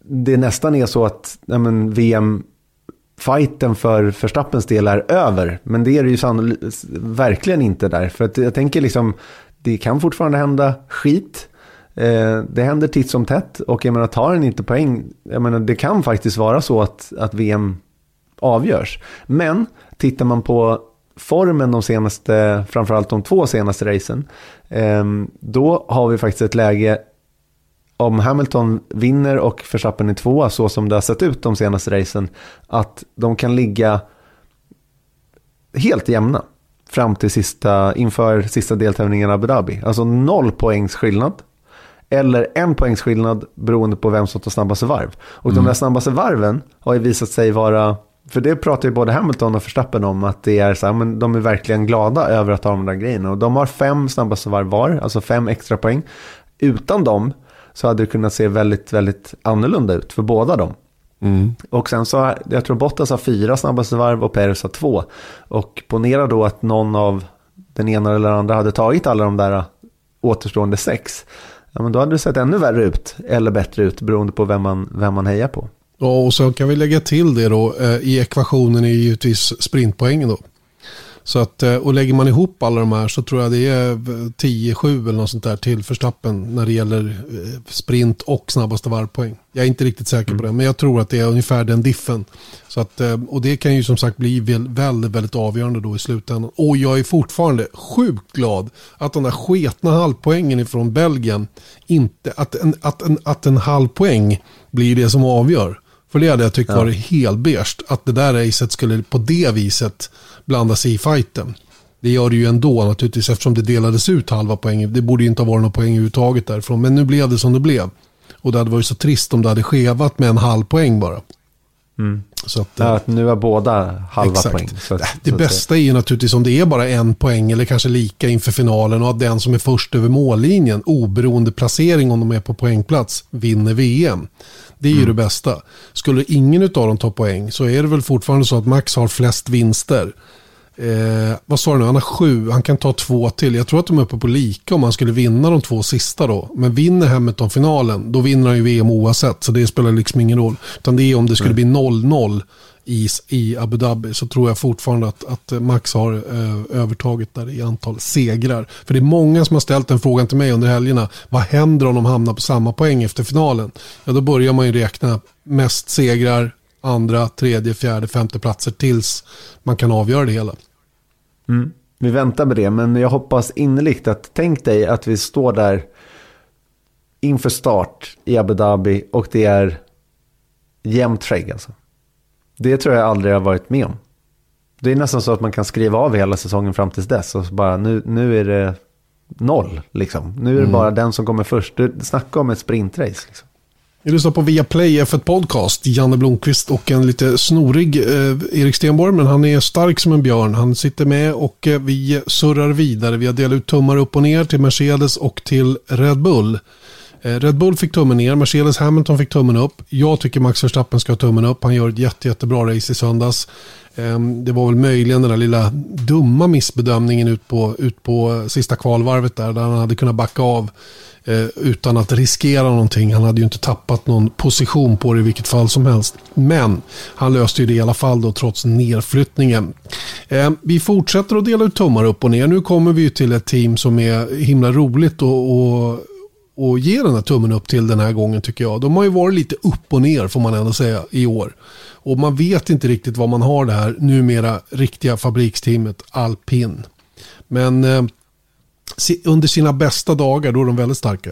det nästan är så att ja, men V M-fighten för Verstappens del är över. Men det är det ju sannolikt verkligen inte där. För att jag tänker liksom, det kan fortfarande hända skit. Eh, det händer titt som tätt. Och jag menar, tar den inte poäng, jag menar, det kan faktiskt vara så att, att V M avgörs. Men tittar man på formen de senaste, framförallt de två senaste racen, eh, då har vi faktiskt ett läge, om Hamilton vinner och Verstappen är tvåa så som det har sett ut de senaste racen, att de kan ligga helt jämna fram till sista, inför sista deltävlingen i Abu Dhabi. Alltså noll poängs skillnad eller en poängs skillnad beroende på vem som tar snabbaste varv. Och mm. de där snabbaste varven har ju visat sig vara, för det pratar ju både Hamilton och Verstappen om, att det är så här, men de är verkligen glada över att ha de där grejerna. Och de har fem snabbaste varv var, alltså fem extra poäng. Utan dem så hade det kunnat se väldigt, väldigt annorlunda ut för båda dem. Mm. Och sen så, jag tror Bottas har fyra snabbaste varv och Perez har två. Och ponera då att någon av den ena eller andra hade tagit alla de där återstående sex. Ja, men då hade det sett ännu värre ut eller bättre ut beroende på vem man, vem man hejar på. Ja, och så kan vi lägga till det då, i ekvationen är givetvis sprintpoängen då. Så att, och lägger man ihop alla de här så tror jag det är tio sju eller något sånt där till Verstappen när det gäller sprint och snabbaste varvpoäng. Jag är inte riktigt säker på det, men jag tror att det är ungefär den diffen. Så att, och det kan ju som sagt bli väldigt, väldigt avgörande då i slutändan. Och jag är fortfarande sjukt glad att den där sketna halvpoängen ifrån Belgien inte, att en, att en, att en halvpoäng blir det som avgör. För det hade jag tyckt ja. var helt beige att det där racet skulle på det viset blanda sig i fighten. Det gör det ju ändå naturligtvis eftersom det delades ut halva poäng. Det borde ju inte ha varit någon poäng överhuvudtaget därifrån. Men nu blev det som det blev. Och det hade varit så trist om det hade skevat med en halv poäng bara. Mm. Så att, ja, nu är båda halva exakt. Poäng. Så att, det så bästa är ju naturligtvis om det är bara en poäng eller kanske lika inför finalen och att den som är först över mållinjen, oberoende placering om de är på poängplats, vinner V M. Det är ju mm. det bästa. Skulle ingen av dem ta poäng så är det väl fortfarande så att Max har flest vinster. Eh, vad sa du nu? Han har sju. Han kan ta två till. Jag tror att de är uppe på lika om han skulle vinna de två sista då. Men vinner Hamilton-finalen, då vinner han ju V M oavsett. Så det spelar liksom ingen roll. Utan det är om det skulle mm. bli noll noll i, i Abu Dhabi så tror jag fortfarande att, att Max har eh, övertaget där i antal segrar. För det är många som har ställt den frågan till mig under helgerna. Vad händer om de hamnar på samma poäng efter finalen? Ja, då börjar man ju räkna mest segrar, andra, tredje, fjärde, femte platser tills man kan avgöra det hela. Mm. Vi väntar med det, men jag hoppas innerligt att tänk dig att vi står där inför start i Abu Dhabi och det är jämnt skägg alltså. Det tror jag aldrig har varit med om. Det är nästan så att man kan skriva av hela säsongen fram tills dess och så bara nu, nu är det noll liksom. Nu är det mm. bara den som kommer först. Du snackar om ett sprintrace liksom. Jag lyssnar på Viaplay F ett podcast, Janne Blomqvist och en lite snorig eh, Erik Stenborg, men han är stark som en björn. Han sitter med och eh, vi surrar vidare. Vi har delat ut tummar upp och ner till Mercedes och till Red Bull. Eh, Red Bull fick tummen ner, Mercedes Hamilton fick tummen upp. Jag tycker Max Verstappen ska ha tummen upp. Han gör ett jätte, jättebra race i söndags. Eh, det var väl möjligen den där lilla dumma missbedömningen ut på, ut på sista kvalvarvet där, där han hade kunnat backa av utan att riskera någonting. Han hade ju inte tappat någon position på det i vilket fall som helst. Men han löste ju det i alla fall då trots nedflyttningen. Eh, vi fortsätter att dela ut tummar upp och ner. Nu kommer vi ju till ett team som är himla roligt och, och, och ge den här tummen upp till den här gången tycker jag. De har ju varit lite upp och ner får man ändå säga i år. Och man vet inte riktigt vad man har det här numera riktiga fabriksteamet Alpin. Men eh, under sina bästa dagar då är de väldigt starka.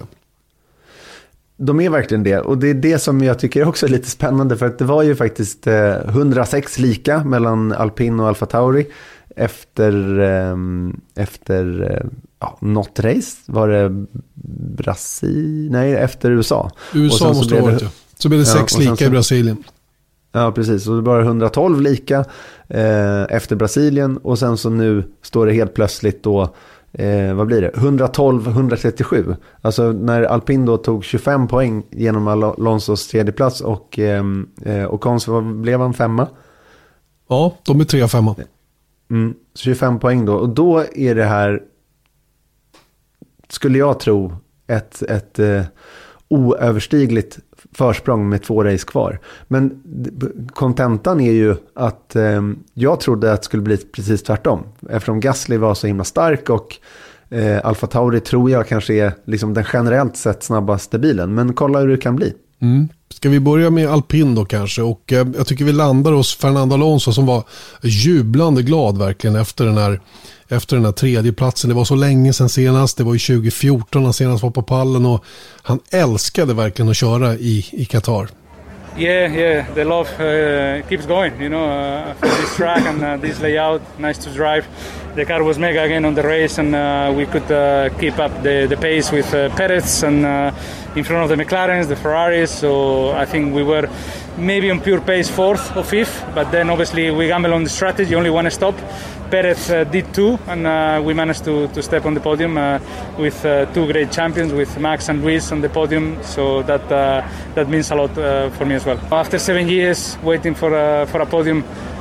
De är verkligen det. Och det är det som jag tycker också är lite spännande. För att det var ju faktiskt eh, hundrasex lika mellan Alpin och Alfa Tauri. Efter, eh, efter eh, ja, något race. Var det Brasilien? Nej, efter U S A. U S A måste det ha varit det. Så blev det sex ja, lika så, i Brasilien. Ja, precis. Och det var hundratolv lika eh, efter Brasilien. Och sen så nu står det helt plötsligt då Eh, vad blir det? hundratolv hundratrettiosju. Alltså när Alpin då tog tjugofem poäng genom Alonsos tredje plats och eh, och Kons, vad blev han femma? Ja, de är tre och femma. Mm, tjugofem poäng då. Och då är det här, skulle jag tro, ett, ett eh, oöverstigligt försprång med två race kvar. Men kontentan är ju att eh, jag trodde att det skulle bli precis tvärtom. Eftersom Gasly var så himla stark och eh, Alfa Tauri tror jag kanske är liksom den generellt sett snabbaste bilen. Men kolla hur det kan bli. Mm. Ska vi börja med alpin då kanske? Och eh, jag tycker vi landar hos Fernando Alonso som var jublande glad verkligen efter den här efter den här tredje platsen. Det var så länge sedan senast. Det var ju tjugo fjorton han senast var på pallen och han älskade verkligen att köra i, i Qatar. Yeah, yeah, the love uh, keeps going, you know, uh, for this track and uh, this layout, nice to drive. The car was mega again on the race and uh, we could uh, keep up the, the pace with uh, Perez and uh, in front of the McLarens, the Ferraris, so I think we were maybe on pure pace fourth or fifth, but then obviously we gambled on the strategy, only one stop. Perez uh, did two, and uh, we managed to, to step on the podium uh, with uh, two great champions, with Max and Luis on the podium. So that uh, that means a lot uh, for me as well. After seven years waiting for a, for a podium,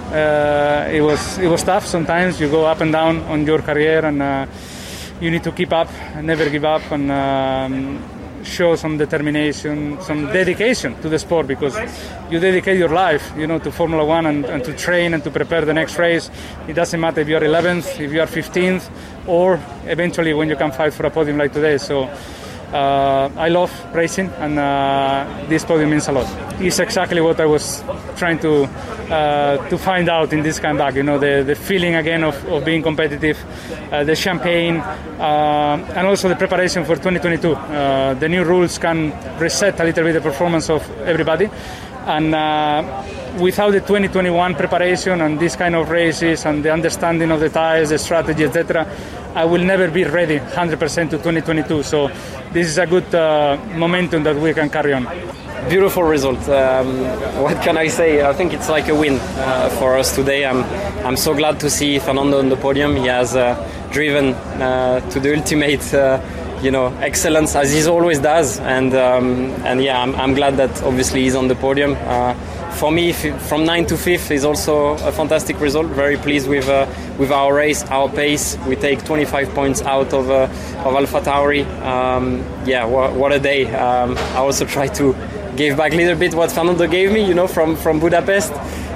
uh, it was it was tough. Sometimes you go up and down on your career, and uh, you need to keep up, never give up, and um, show some determination, some dedication to the sport, because you dedicate your life, you know, to Formula One and, and to train and to prepare the next race. It doesn't matter if you are eleventh, if you are fifteenth, or eventually when you can fight for a podium like today. So uh, I love racing, and uh, this podium means a lot. It's exactly what I was trying to uh, to find out in this comeback. You know, the, the feeling again of, of being competitive, uh, the champagne, uh, and also the preparation for twenty twenty-two. Uh, the new rules can reset a little bit the performance of everybody, and uh, without the twenty twenty-one preparation and this kind of races and the understanding of the tires, the strategy, et cetera, I will never be ready one hundred percent to twenty twenty-two. So this is a good uh, momentum that we can carry on. Beautiful result. Um, what can I say? I think it's like a win uh, for us today. I'm I'm so glad to see Fernando on the podium. He has uh, driven uh, to the ultimate, uh, you know, excellence as he always does. And um, and yeah, I'm I'm glad that obviously he's on the podium. Uh, for me, from ninth to fifth is also a fantastic result. Very pleased with uh, with our race, our pace. We take twenty-five points out of uh, of Alfa Tauri. Um, yeah, what, what a day. Um, I also try to give back a little bit what Fernando gave me, you know, from, from Budapest.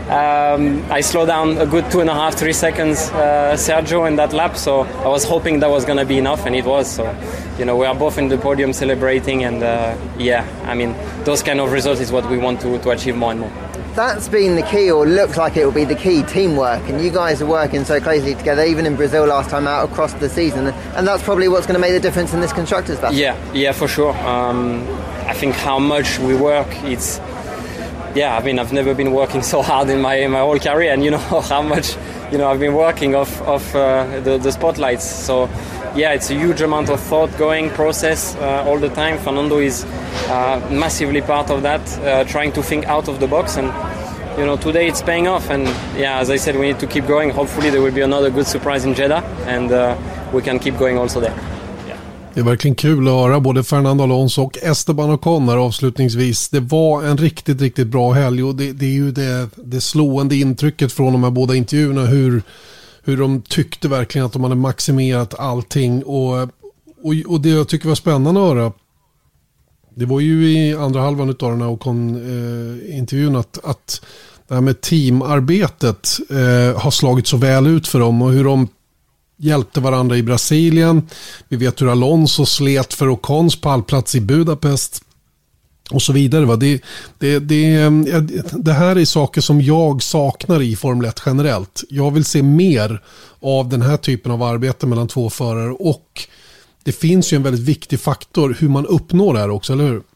Um, I slowed down a good two and a half, three seconds, uh, Sergio, in that lap. So I was hoping that was going to be enough, and it was. So, you know, we are both in the podium celebrating, and uh, yeah, I mean, those kind of results is what we want to, to achieve more and more. That's been the key, or looks like it will be the key, teamwork, and you guys are working so closely together, even in Brazil last time out, across the season, and that's probably what's going to make the difference in this constructors battle. Yeah, yeah, for sure. Um, I think how much we work, it's, yeah, I mean, I've never been working so hard in my in my whole career, and you know how much, you know, I've been working off off uh, the, the spotlights. So, yeah, it's a huge amount of thought going process uh, all the time. Fernando is uh, massively part of that, uh, trying to think out of the box, and you know, today it's paying off. And yeah, as I said, we need to keep going. Hopefully, there will be another good surprise in Jeddah, and uh, we can keep going also there. Det är verkligen kul att höra både Fernando Alonso och Esteban Ocon avslutningsvis. Det var en riktigt, riktigt bra helg, och det, det är ju det, det slående intrycket från de här båda intervjuerna, hur, hur de tyckte verkligen att de hade maximerat allting. Och, och, och det jag tycker var spännande att höra, det var ju i andra halvan av den här Ocon-intervjun eh, att, att det här med teamarbetet eh, har slagit så väl ut för dem, och hur de hjälpte varandra i Brasilien. Vi vet hur Alonso slet för Ocons pallplats i Budapest och så vidare. Va? Det, det, det, det här är saker som jag saknar i Formel ett generellt. Jag vill se mer av den här typen av arbete mellan två förare, och det finns ju en väldigt viktig faktor hur man uppnår det här också, eller hur?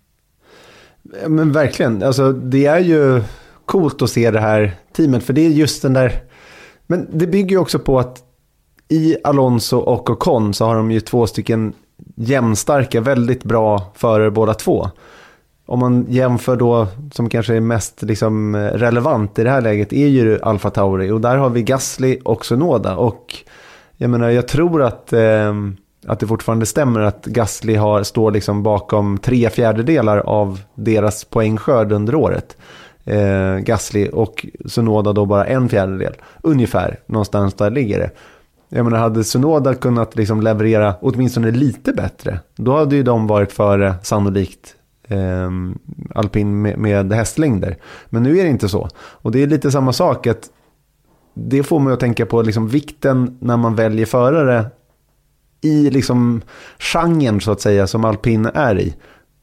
Men verkligen, alltså det är ju coolt att se det här teamet, för det är just den där, men det bygger ju också på att i Alonso och Ocon så har de ju två stycken jämnstarka, väldigt bra förare båda två. Om man jämför då, som kanske är mest liksom relevant i det här läget, är ju Alfa Tauri, och där har vi Gasly och Tsunoda, och jag menar, jag tror att eh, att det fortfarande stämmer att Gasly har, står liksom bakom tre fjärdedelar av deras poängskörd under året. Eh, Gasly, och Tsunoda då bara en fjärdedel. Ungefär, någonstans där ligger det. Jag menar, hade Tsunoda kunnat liksom leverera åtminstone lite bättre, då hade ju de varit före sannolikt eh, alpin med, med hästlängder. Men nu är det inte så. Och det är lite samma sak, att det får mig att tänka på liksom vikten när man väljer förare i liksom genren så att säga som alpin är i.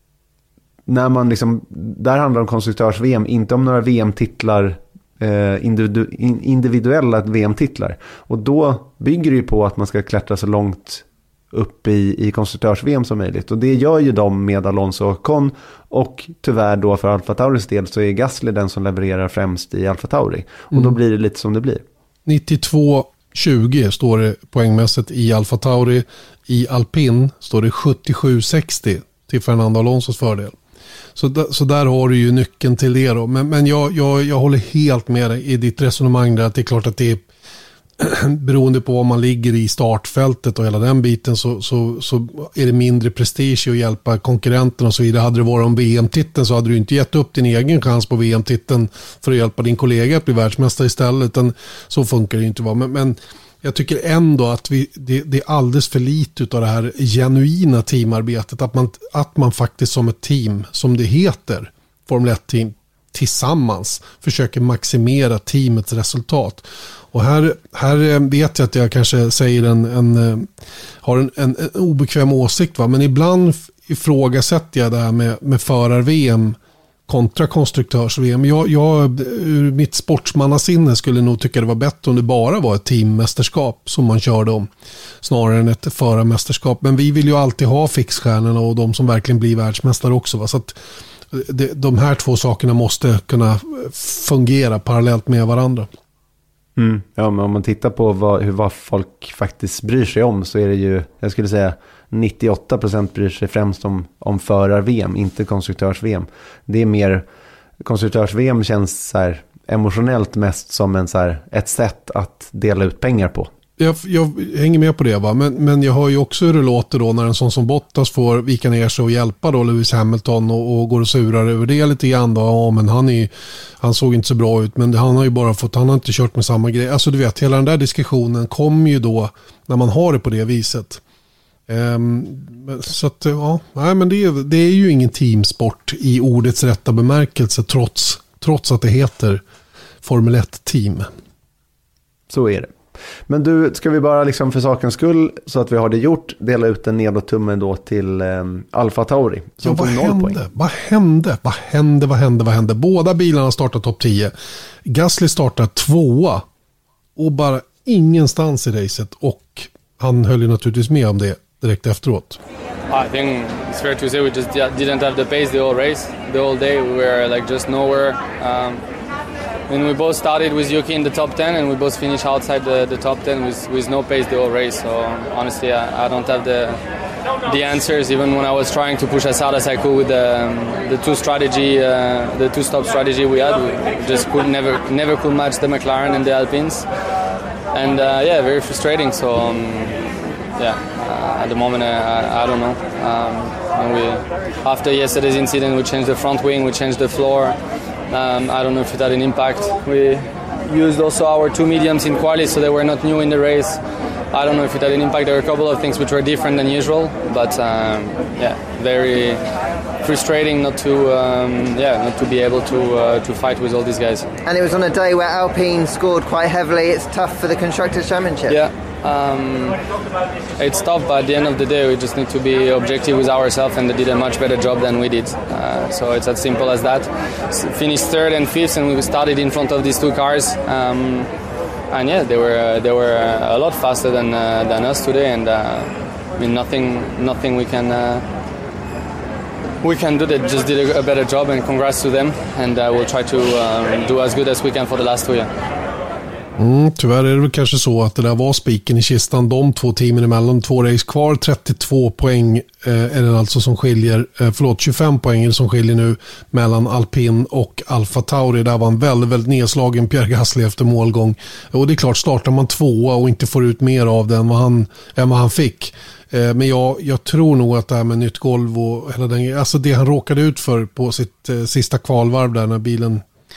När man liksom, där handlar det om konstruktörs-V M, inte om några V M-titlar, eh, individu, individuella V M-titlar. Och då bygger det ju på att man ska klättra så långt upp i, i konstruktörs-V M som möjligt. Och det gör ju de med Alonso och Ocon, och tyvärr då för Alfa Tauris del så är Gasly den som levererar främst i Alfa Tauri. Och mm. då blir det lite som det blir. nittiotvå tjugo står det poängmässigt i Alfa Tauri. I alpin står det sjuttiosju sextio till Fernando Alonsos fördel. Så, d- så där har du ju nyckeln till det då. Men, men jag, jag, jag håller helt med dig i ditt resonemang där, att det är klart att det är beroende på om man ligger i startfältet och hela den biten, så, så, så är det mindre prestige att hjälpa konkurrenterna och så vidare. Hade det varit om V M-titeln så hade du inte gett upp din egen chans på V M-titeln för att hjälpa din kollega att bli världsmästare istället. Utan så funkar det inte. Men, men jag tycker ändå att vi, det, det är alldeles för lite av det här genuina teamarbetet. Att man, att man faktiskt som ett team, som det heter, Formel ett-team, tillsammans försöker maximera teamets resultat. Och här, här vet jag att jag kanske säger en, en har en, en, en obekväm åsikt, va? Men ibland ifrågasätter jag det här med, med förar-V M kontra konstruktörs-V M. Jag, jag, ur mitt sportsmannasinne skulle nog tycka det var bättre om det bara var ett teammästerskap som man körde om, snarare än ett förarmästerskap. Men vi vill ju alltid ha fixstjärnorna och de som verkligen blir världsmästare också, va? Så att det, de här två sakerna måste kunna fungera parallellt med varandra. Mm. Ja, men om man tittar på vad, hur, vad folk faktiskt bryr sig om, så är det ju, jag skulle säga nittioåtta procent bryr sig främst om, om förar-V M, inte konstruktörs-V M. Det är mer, konstruktörs-V M känns så här emotionellt mest som en så här, ett sätt att dela ut pengar på. Jag, jag hänger med på det, va? Men, men jag hör ju också hur det låter då när en sån som Bottas får vika ner sig och hjälpa då Lewis Hamilton och, och går och surar över det lite grann då. Ja, men han, är, han såg inte så bra ut, men han har ju bara fått, han har inte kört med samma grej. Alltså du vet, hela den där diskussionen kommer ju då när man har det på det viset. Um, så att ja, nej, men det, det är ju ingen teamsport i ordets rätta bemärkelse, trots, trots att det heter Formel ett-team. Så är det. Men du, ska vi bara liksom för sakens skull, så att vi har det gjort, dela ut en nedåt-tumme då till eh, Alfa Tauri. Ja, vad hände? vad hände? Vad hände? Vad hände? Vad hände? Båda bilarna startar topp tio. Gasly startar tvåa och bara ingenstans i racet, och han höll ju naturligtvis med om det direkt efteråt. I think it's fair to say we just didn't have the pace the whole race, the whole day. We were like just nowhere. Um, And we both started with Yuki in the top ten, and we both finished outside the, the top ten with, with no pace the whole race. So honestly, I, I don't have the the answers. Even when I was trying to push as hard as I could with the um, the two strategy, uh, the two stop strategy we had, we just could never never could match the McLaren and the Alpines. And uh, yeah, very frustrating. So um, yeah, uh, at the moment I, I don't know. Um, and we after yesterday's incident, we changed the front wing, we changed the floor. Um, I don't know if it had an impact. We used also our two mediums in quali, so they were not new in the race. I don't know if it had an impact. There were a couple of things which were different than usual, but um, yeah, very frustrating not to um, yeah not to be able to uh, to fight with all these guys. And it was on a day where Alpine scored quite heavily. It's tough for the Constructors' Championship. Yeah. Um, it's tough, but at the end of the day we just need to be objective with ourselves, and they did a much better job than we did. Uh, so it's as simple as that. So finished third and fifth, and we started in front of these two cars. Um, and yeah, they were uh, they were uh, a lot faster than uh, than us today, and uh, I mean nothing nothing we can uh, we can do. They just did a, a better job, and congrats to them. And uh, we'll try to um, do as good as we can for the last two years. Mm, tyvärr är det väl kanske så att det där var spiken i kistan, de två teamen emellan, två race kvar, trettiotvå poäng eh, är det alltså som skiljer, eh, förlåt tjugofem poäng är det som skiljer nu mellan Alpin och Alfa Tauri. Där var en väldigt, väldigt nedslagen Pierre Gasly efter målgång, och det är klart, startar man tvåa och inte får ut mer av den än vad han, än vad han fick. eh, men jag, jag tror nog att det här med nytt golv och hela den, alltså det han råkade ut för på sitt eh, sista kvalvarv där när bilen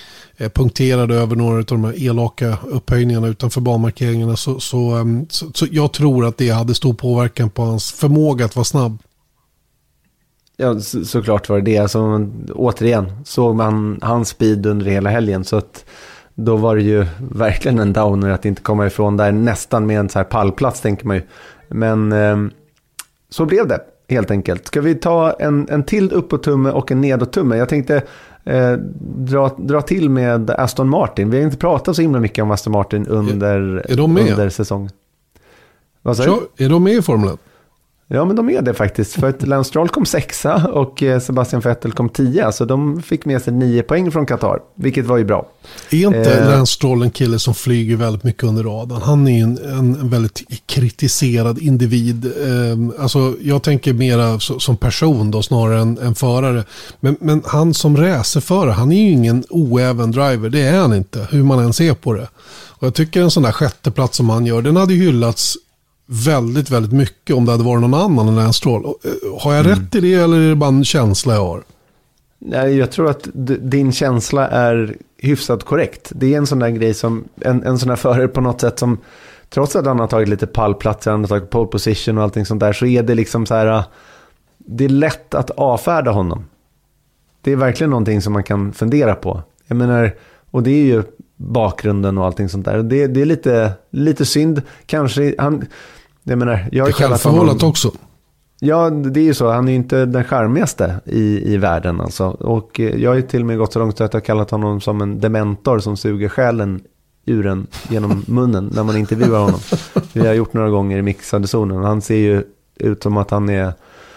eh, punkterade över några av de här elaka upphöjningarna utanför banmarkeringarna. Så, så, eh, så, så jag tror att det hade stor påverkan på hans förmåga att vara snabb. Ja, så, såklart var det det. Alltså, återigen såg man hans speed under hela helgen, så att då var det ju verkligen en downer att inte komma ifrån där nästan med en så här pallplats, tänker man ju. Men eh, så blev det helt enkelt. Ska vi ta en, en till uppåt-tumme och en nedåt-tumme? Jag tänkte eh, dra, dra till med Aston Martin. Vi har inte pratat så himla mycket om Aston Martin under, är, är de med? under säsongen. Vad sa du? Är de med i Formel ett? Ja, men de är det faktiskt. För att Lance Stroll kom sexa och Sebastian Vettel kom tia. Så de fick med sig nio poäng från Qatar, vilket var ju bra. Är inte eh, Lance Stroll en kille som flyger väldigt mycket under radarn? Han är en, en väldigt kritiserad individ. Eh, alltså, jag tänker mera så, som person då, snarare än, än förare. Men, men han som racerförare, han är ju ingen oäven driver. Det är han inte, hur man än ser på det. Och jag tycker en sån där sjätteplats som han gör, den hade ju hyllats väldigt, väldigt mycket om det hade varit någon annan än Lance Stroll. Har jag mm. rätt i det, eller är det bara en känsla jag har? Nej, jag tror att d- din känsla är hyfsat korrekt. Det är en sån där grej som en, en sån där förare på något sätt som, trots att han har tagit lite pallplatser, han har tagit pole position och allting sånt där, så är det liksom så här, det är lätt att avfärda honom. Det är verkligen någonting som man kan fundera på. Jag menar, och det är ju bakgrunden och allting sånt där. Det, det är lite, lite synd. Kanske han, jag menar, jag har det kallat honom också. Ja, det är ju så. Han är ju inte den charmigaste i, i världen alltså. Och jag har ju till och med gått så långt att jag har kallat honom som en dementor som suger själen ur en genom munnen när man intervjuar honom. Vi har gjort några gånger i mixade zonen. Han ser ju ut som att han är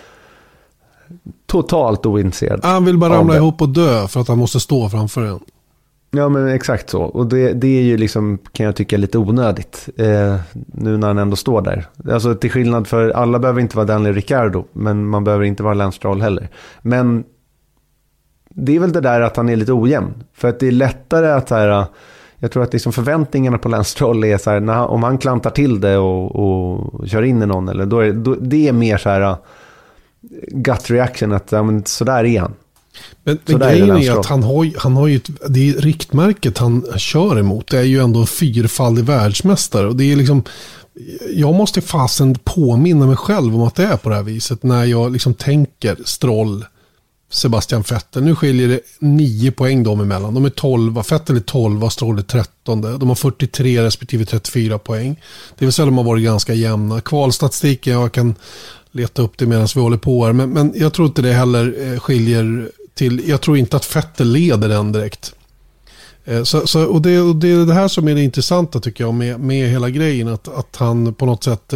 totalt ointresserad. Han vill bara ramla ihop och dö för att han måste stå framför en. Ja, men exakt så. Och det, det är ju liksom, kan jag tycka, lite onödigt eh, nu när han ändå står där. Alltså till skillnad för, alla behöver inte vara Daniel Ricciardo, men man behöver inte vara Lance Stroll heller. Men det är väl det där att han är lite ojämn. För att det är lättare att så här, jag tror att liksom förväntningarna på Lance Stroll är så här, när, om han klantar till det och, och kör in i någon, eller då är, då, det är mer så här gut reaction, att ja, men så där är han. Men, men grejen är, är att han har, han har ju ett, det är riktmärket han kör emot. Det är ju ändå en fyrfaldig världsmästare. Och det är liksom, jag måste fasen påminna mig själv om att det är på det här viset. När jag liksom tänker Stroll, Sebastian Vettel. Nu skiljer det nio poäng dem emellan. De är tolv, Vettel är tolv, Stroll är tretton. De har fyrtiotre respektive trettiofyra poäng. Det vill säga de har varit ganska jämna. Kvalstatistiken, jag kan leta upp det medan vi håller på här. Men, men jag tror inte det heller skiljer till, jag tror inte att Vettel leder den direkt. Så, så, och, det, och det är det här som är det intressanta tycker jag med, med hela grejen. Att, att han på något sätt,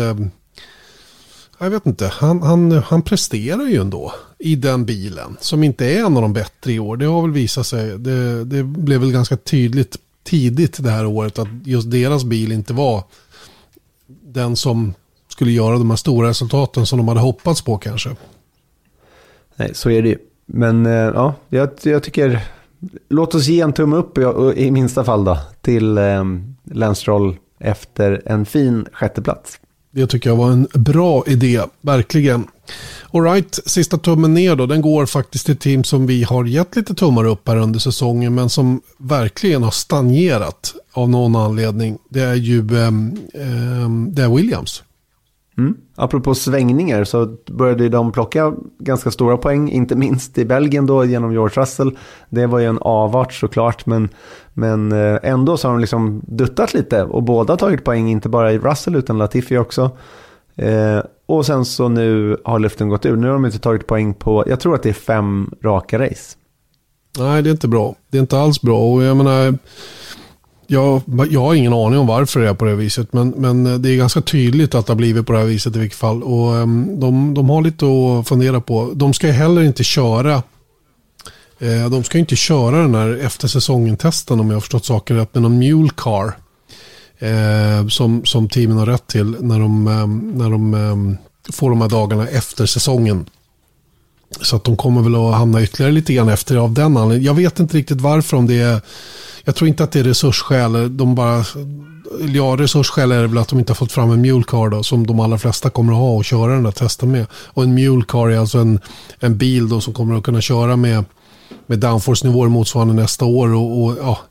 jag vet inte, han, han, han presterar ju ändå i den bilen. Som inte är en av de bättre i år. Det har väl visat sig, det, det blev väl ganska tydligt tidigt det här året att just deras bil inte var den som skulle göra de här stora resultaten som de hade hoppats på kanske. Nej, så är det ju. Men ja, jag, jag tycker, låt oss ge en tumme upp i, i minsta fall då till eh, Lance Stroll efter en fin sjätteplats. Det tycker jag var en bra idé, verkligen. All right, sista tummen ner då, den går faktiskt till team som vi har gett lite tummar upp här under säsongen, men som verkligen har stagnerat av någon anledning. Det är ju eh, eh, det är Williams. Mm. Apropå svängningar så började de plocka ganska stora poäng, inte minst i Belgien då genom George Russell. Det var ju en avart såklart, men, men ändå så har de liksom duttat lite och båda tagit poäng, inte bara i Russell utan Latifi också. Eh, och sen så nu har luften gått ur. Nu har de inte tagit poäng på, jag tror att det är fem raka race. Nej, det är inte bra. Det är inte alls bra. Och jag menar, jag, jag har ingen aning om varför det är på det här viset. Men, men det är ganska tydligt att det har blivit på det här viset i vilket fall. Och um, de, de har lite att fundera på. De ska heller inte köra eh, de ska inte köra den här efter säsongen-testen, om jag har förstått saker rätt, med någon mule car. Eh, som, som teamen har rätt till när de, eh, när de eh, får de här dagarna efter säsongen. Så att de kommer väl att hamna ytterligare lite grann efter av den anledningen. Jag vet inte riktigt varför, om det är, jag tror inte att det är resursskäl. De bara, ja, resursskäl är det väl att de inte har fått fram en mule car då, som de allra flesta kommer att ha och köra den där testen med. Och en mule car är alltså en, en bil då som kommer att kunna köra med, med downforce-nivåer motsvarande nästa år. Och, och ja,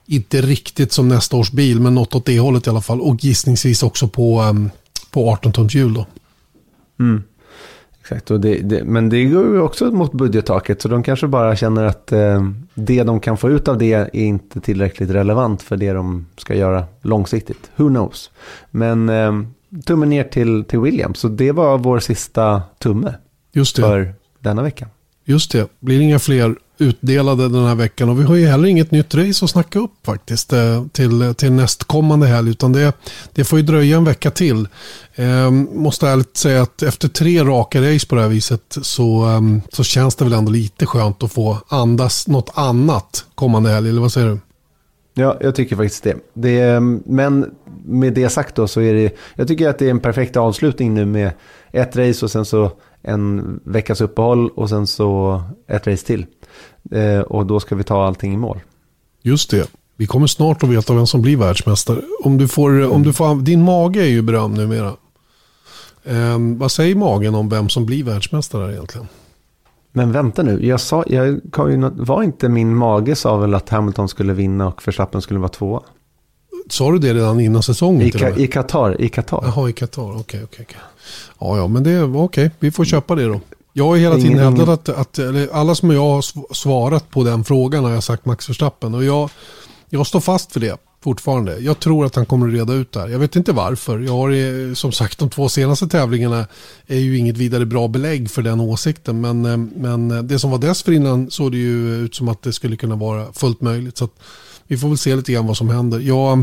inte riktigt som nästa års bil, men något åt det hållet i alla fall. Och gissningsvis också på, um, på arton tums hjul då. Mm. Exakt, och det, det, men det går ju också mot budgettaket, så de kanske bara känner att eh, det de kan få ut av det är inte tillräckligt relevant för det de ska göra långsiktigt. Who knows? Men eh, tummen ner till, till Williams, så det var vår sista tumme. Just det. För denna veckan. Just det, blir inga fler utdelade den här veckan, och vi har ju heller inget nytt race att snacka upp faktiskt till, till nästkommande helg, utan det, det får ju dröja en vecka till. Eh, måste ärligt säga att efter tre raka race på det här viset så, um, så känns det väl ändå lite skönt att få andas något annat kommande helg, eller vad säger du? Ja, jag tycker faktiskt det. det. Men med det sagt då, så är det, jag tycker att det är en perfekt avslutning nu med ett race och sen så en veckas uppehåll och sen så ett race till. Eh, och då ska vi ta allting i mål. Just det. Vi kommer snart att veta vem som blir världsmästare. Om du får, mm. om du får, din mage är ju berömd numera. Eh, vad säger magen om vem som blir världsmästare egentligen? Men vänta nu, jag sa, jag, var inte min mage sa väl att Hamilton skulle vinna och Verstappen skulle vara tvåa? Sa du det redan innan säsongen? I, ka, i Qatar, i Qatar. Jaha, i Qatar, okej, okej, okej. Ja, ja, men det var okej, vi får köpa det då. Jag har hela tiden ingen, hävdat att, att eller alla som jag har svarat på den frågan har jag sagt Max Verstappen, och jag, jag står fast för det fortfarande. Jag tror att han kommer att reda ut där. Jag vet inte varför. Jag har som sagt de två senaste tävlingarna är ju inget vidare bra belägg för den åsikten, men, men det som var dessförinnan såg det ju ut som att det skulle kunna vara fullt möjligt, så att vi får väl se lite grann vad som händer. Jag,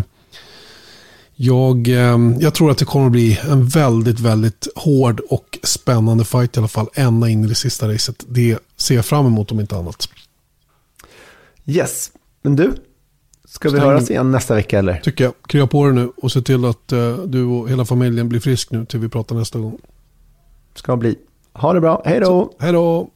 jag, jag tror att det kommer att bli en väldigt, väldigt hård och spännande fight i alla fall ända in i det sista racet. Det ser jag fram emot om inte annat. Yes, men du, ska vi Stäng. höras igen nästa vecka eller? Tycker jag. Krya på dig nu och se till att uh, du och hela familjen blir frisk nu till vi pratar nästa gång. Ska bli. Ha det bra. Hej då! Hej då!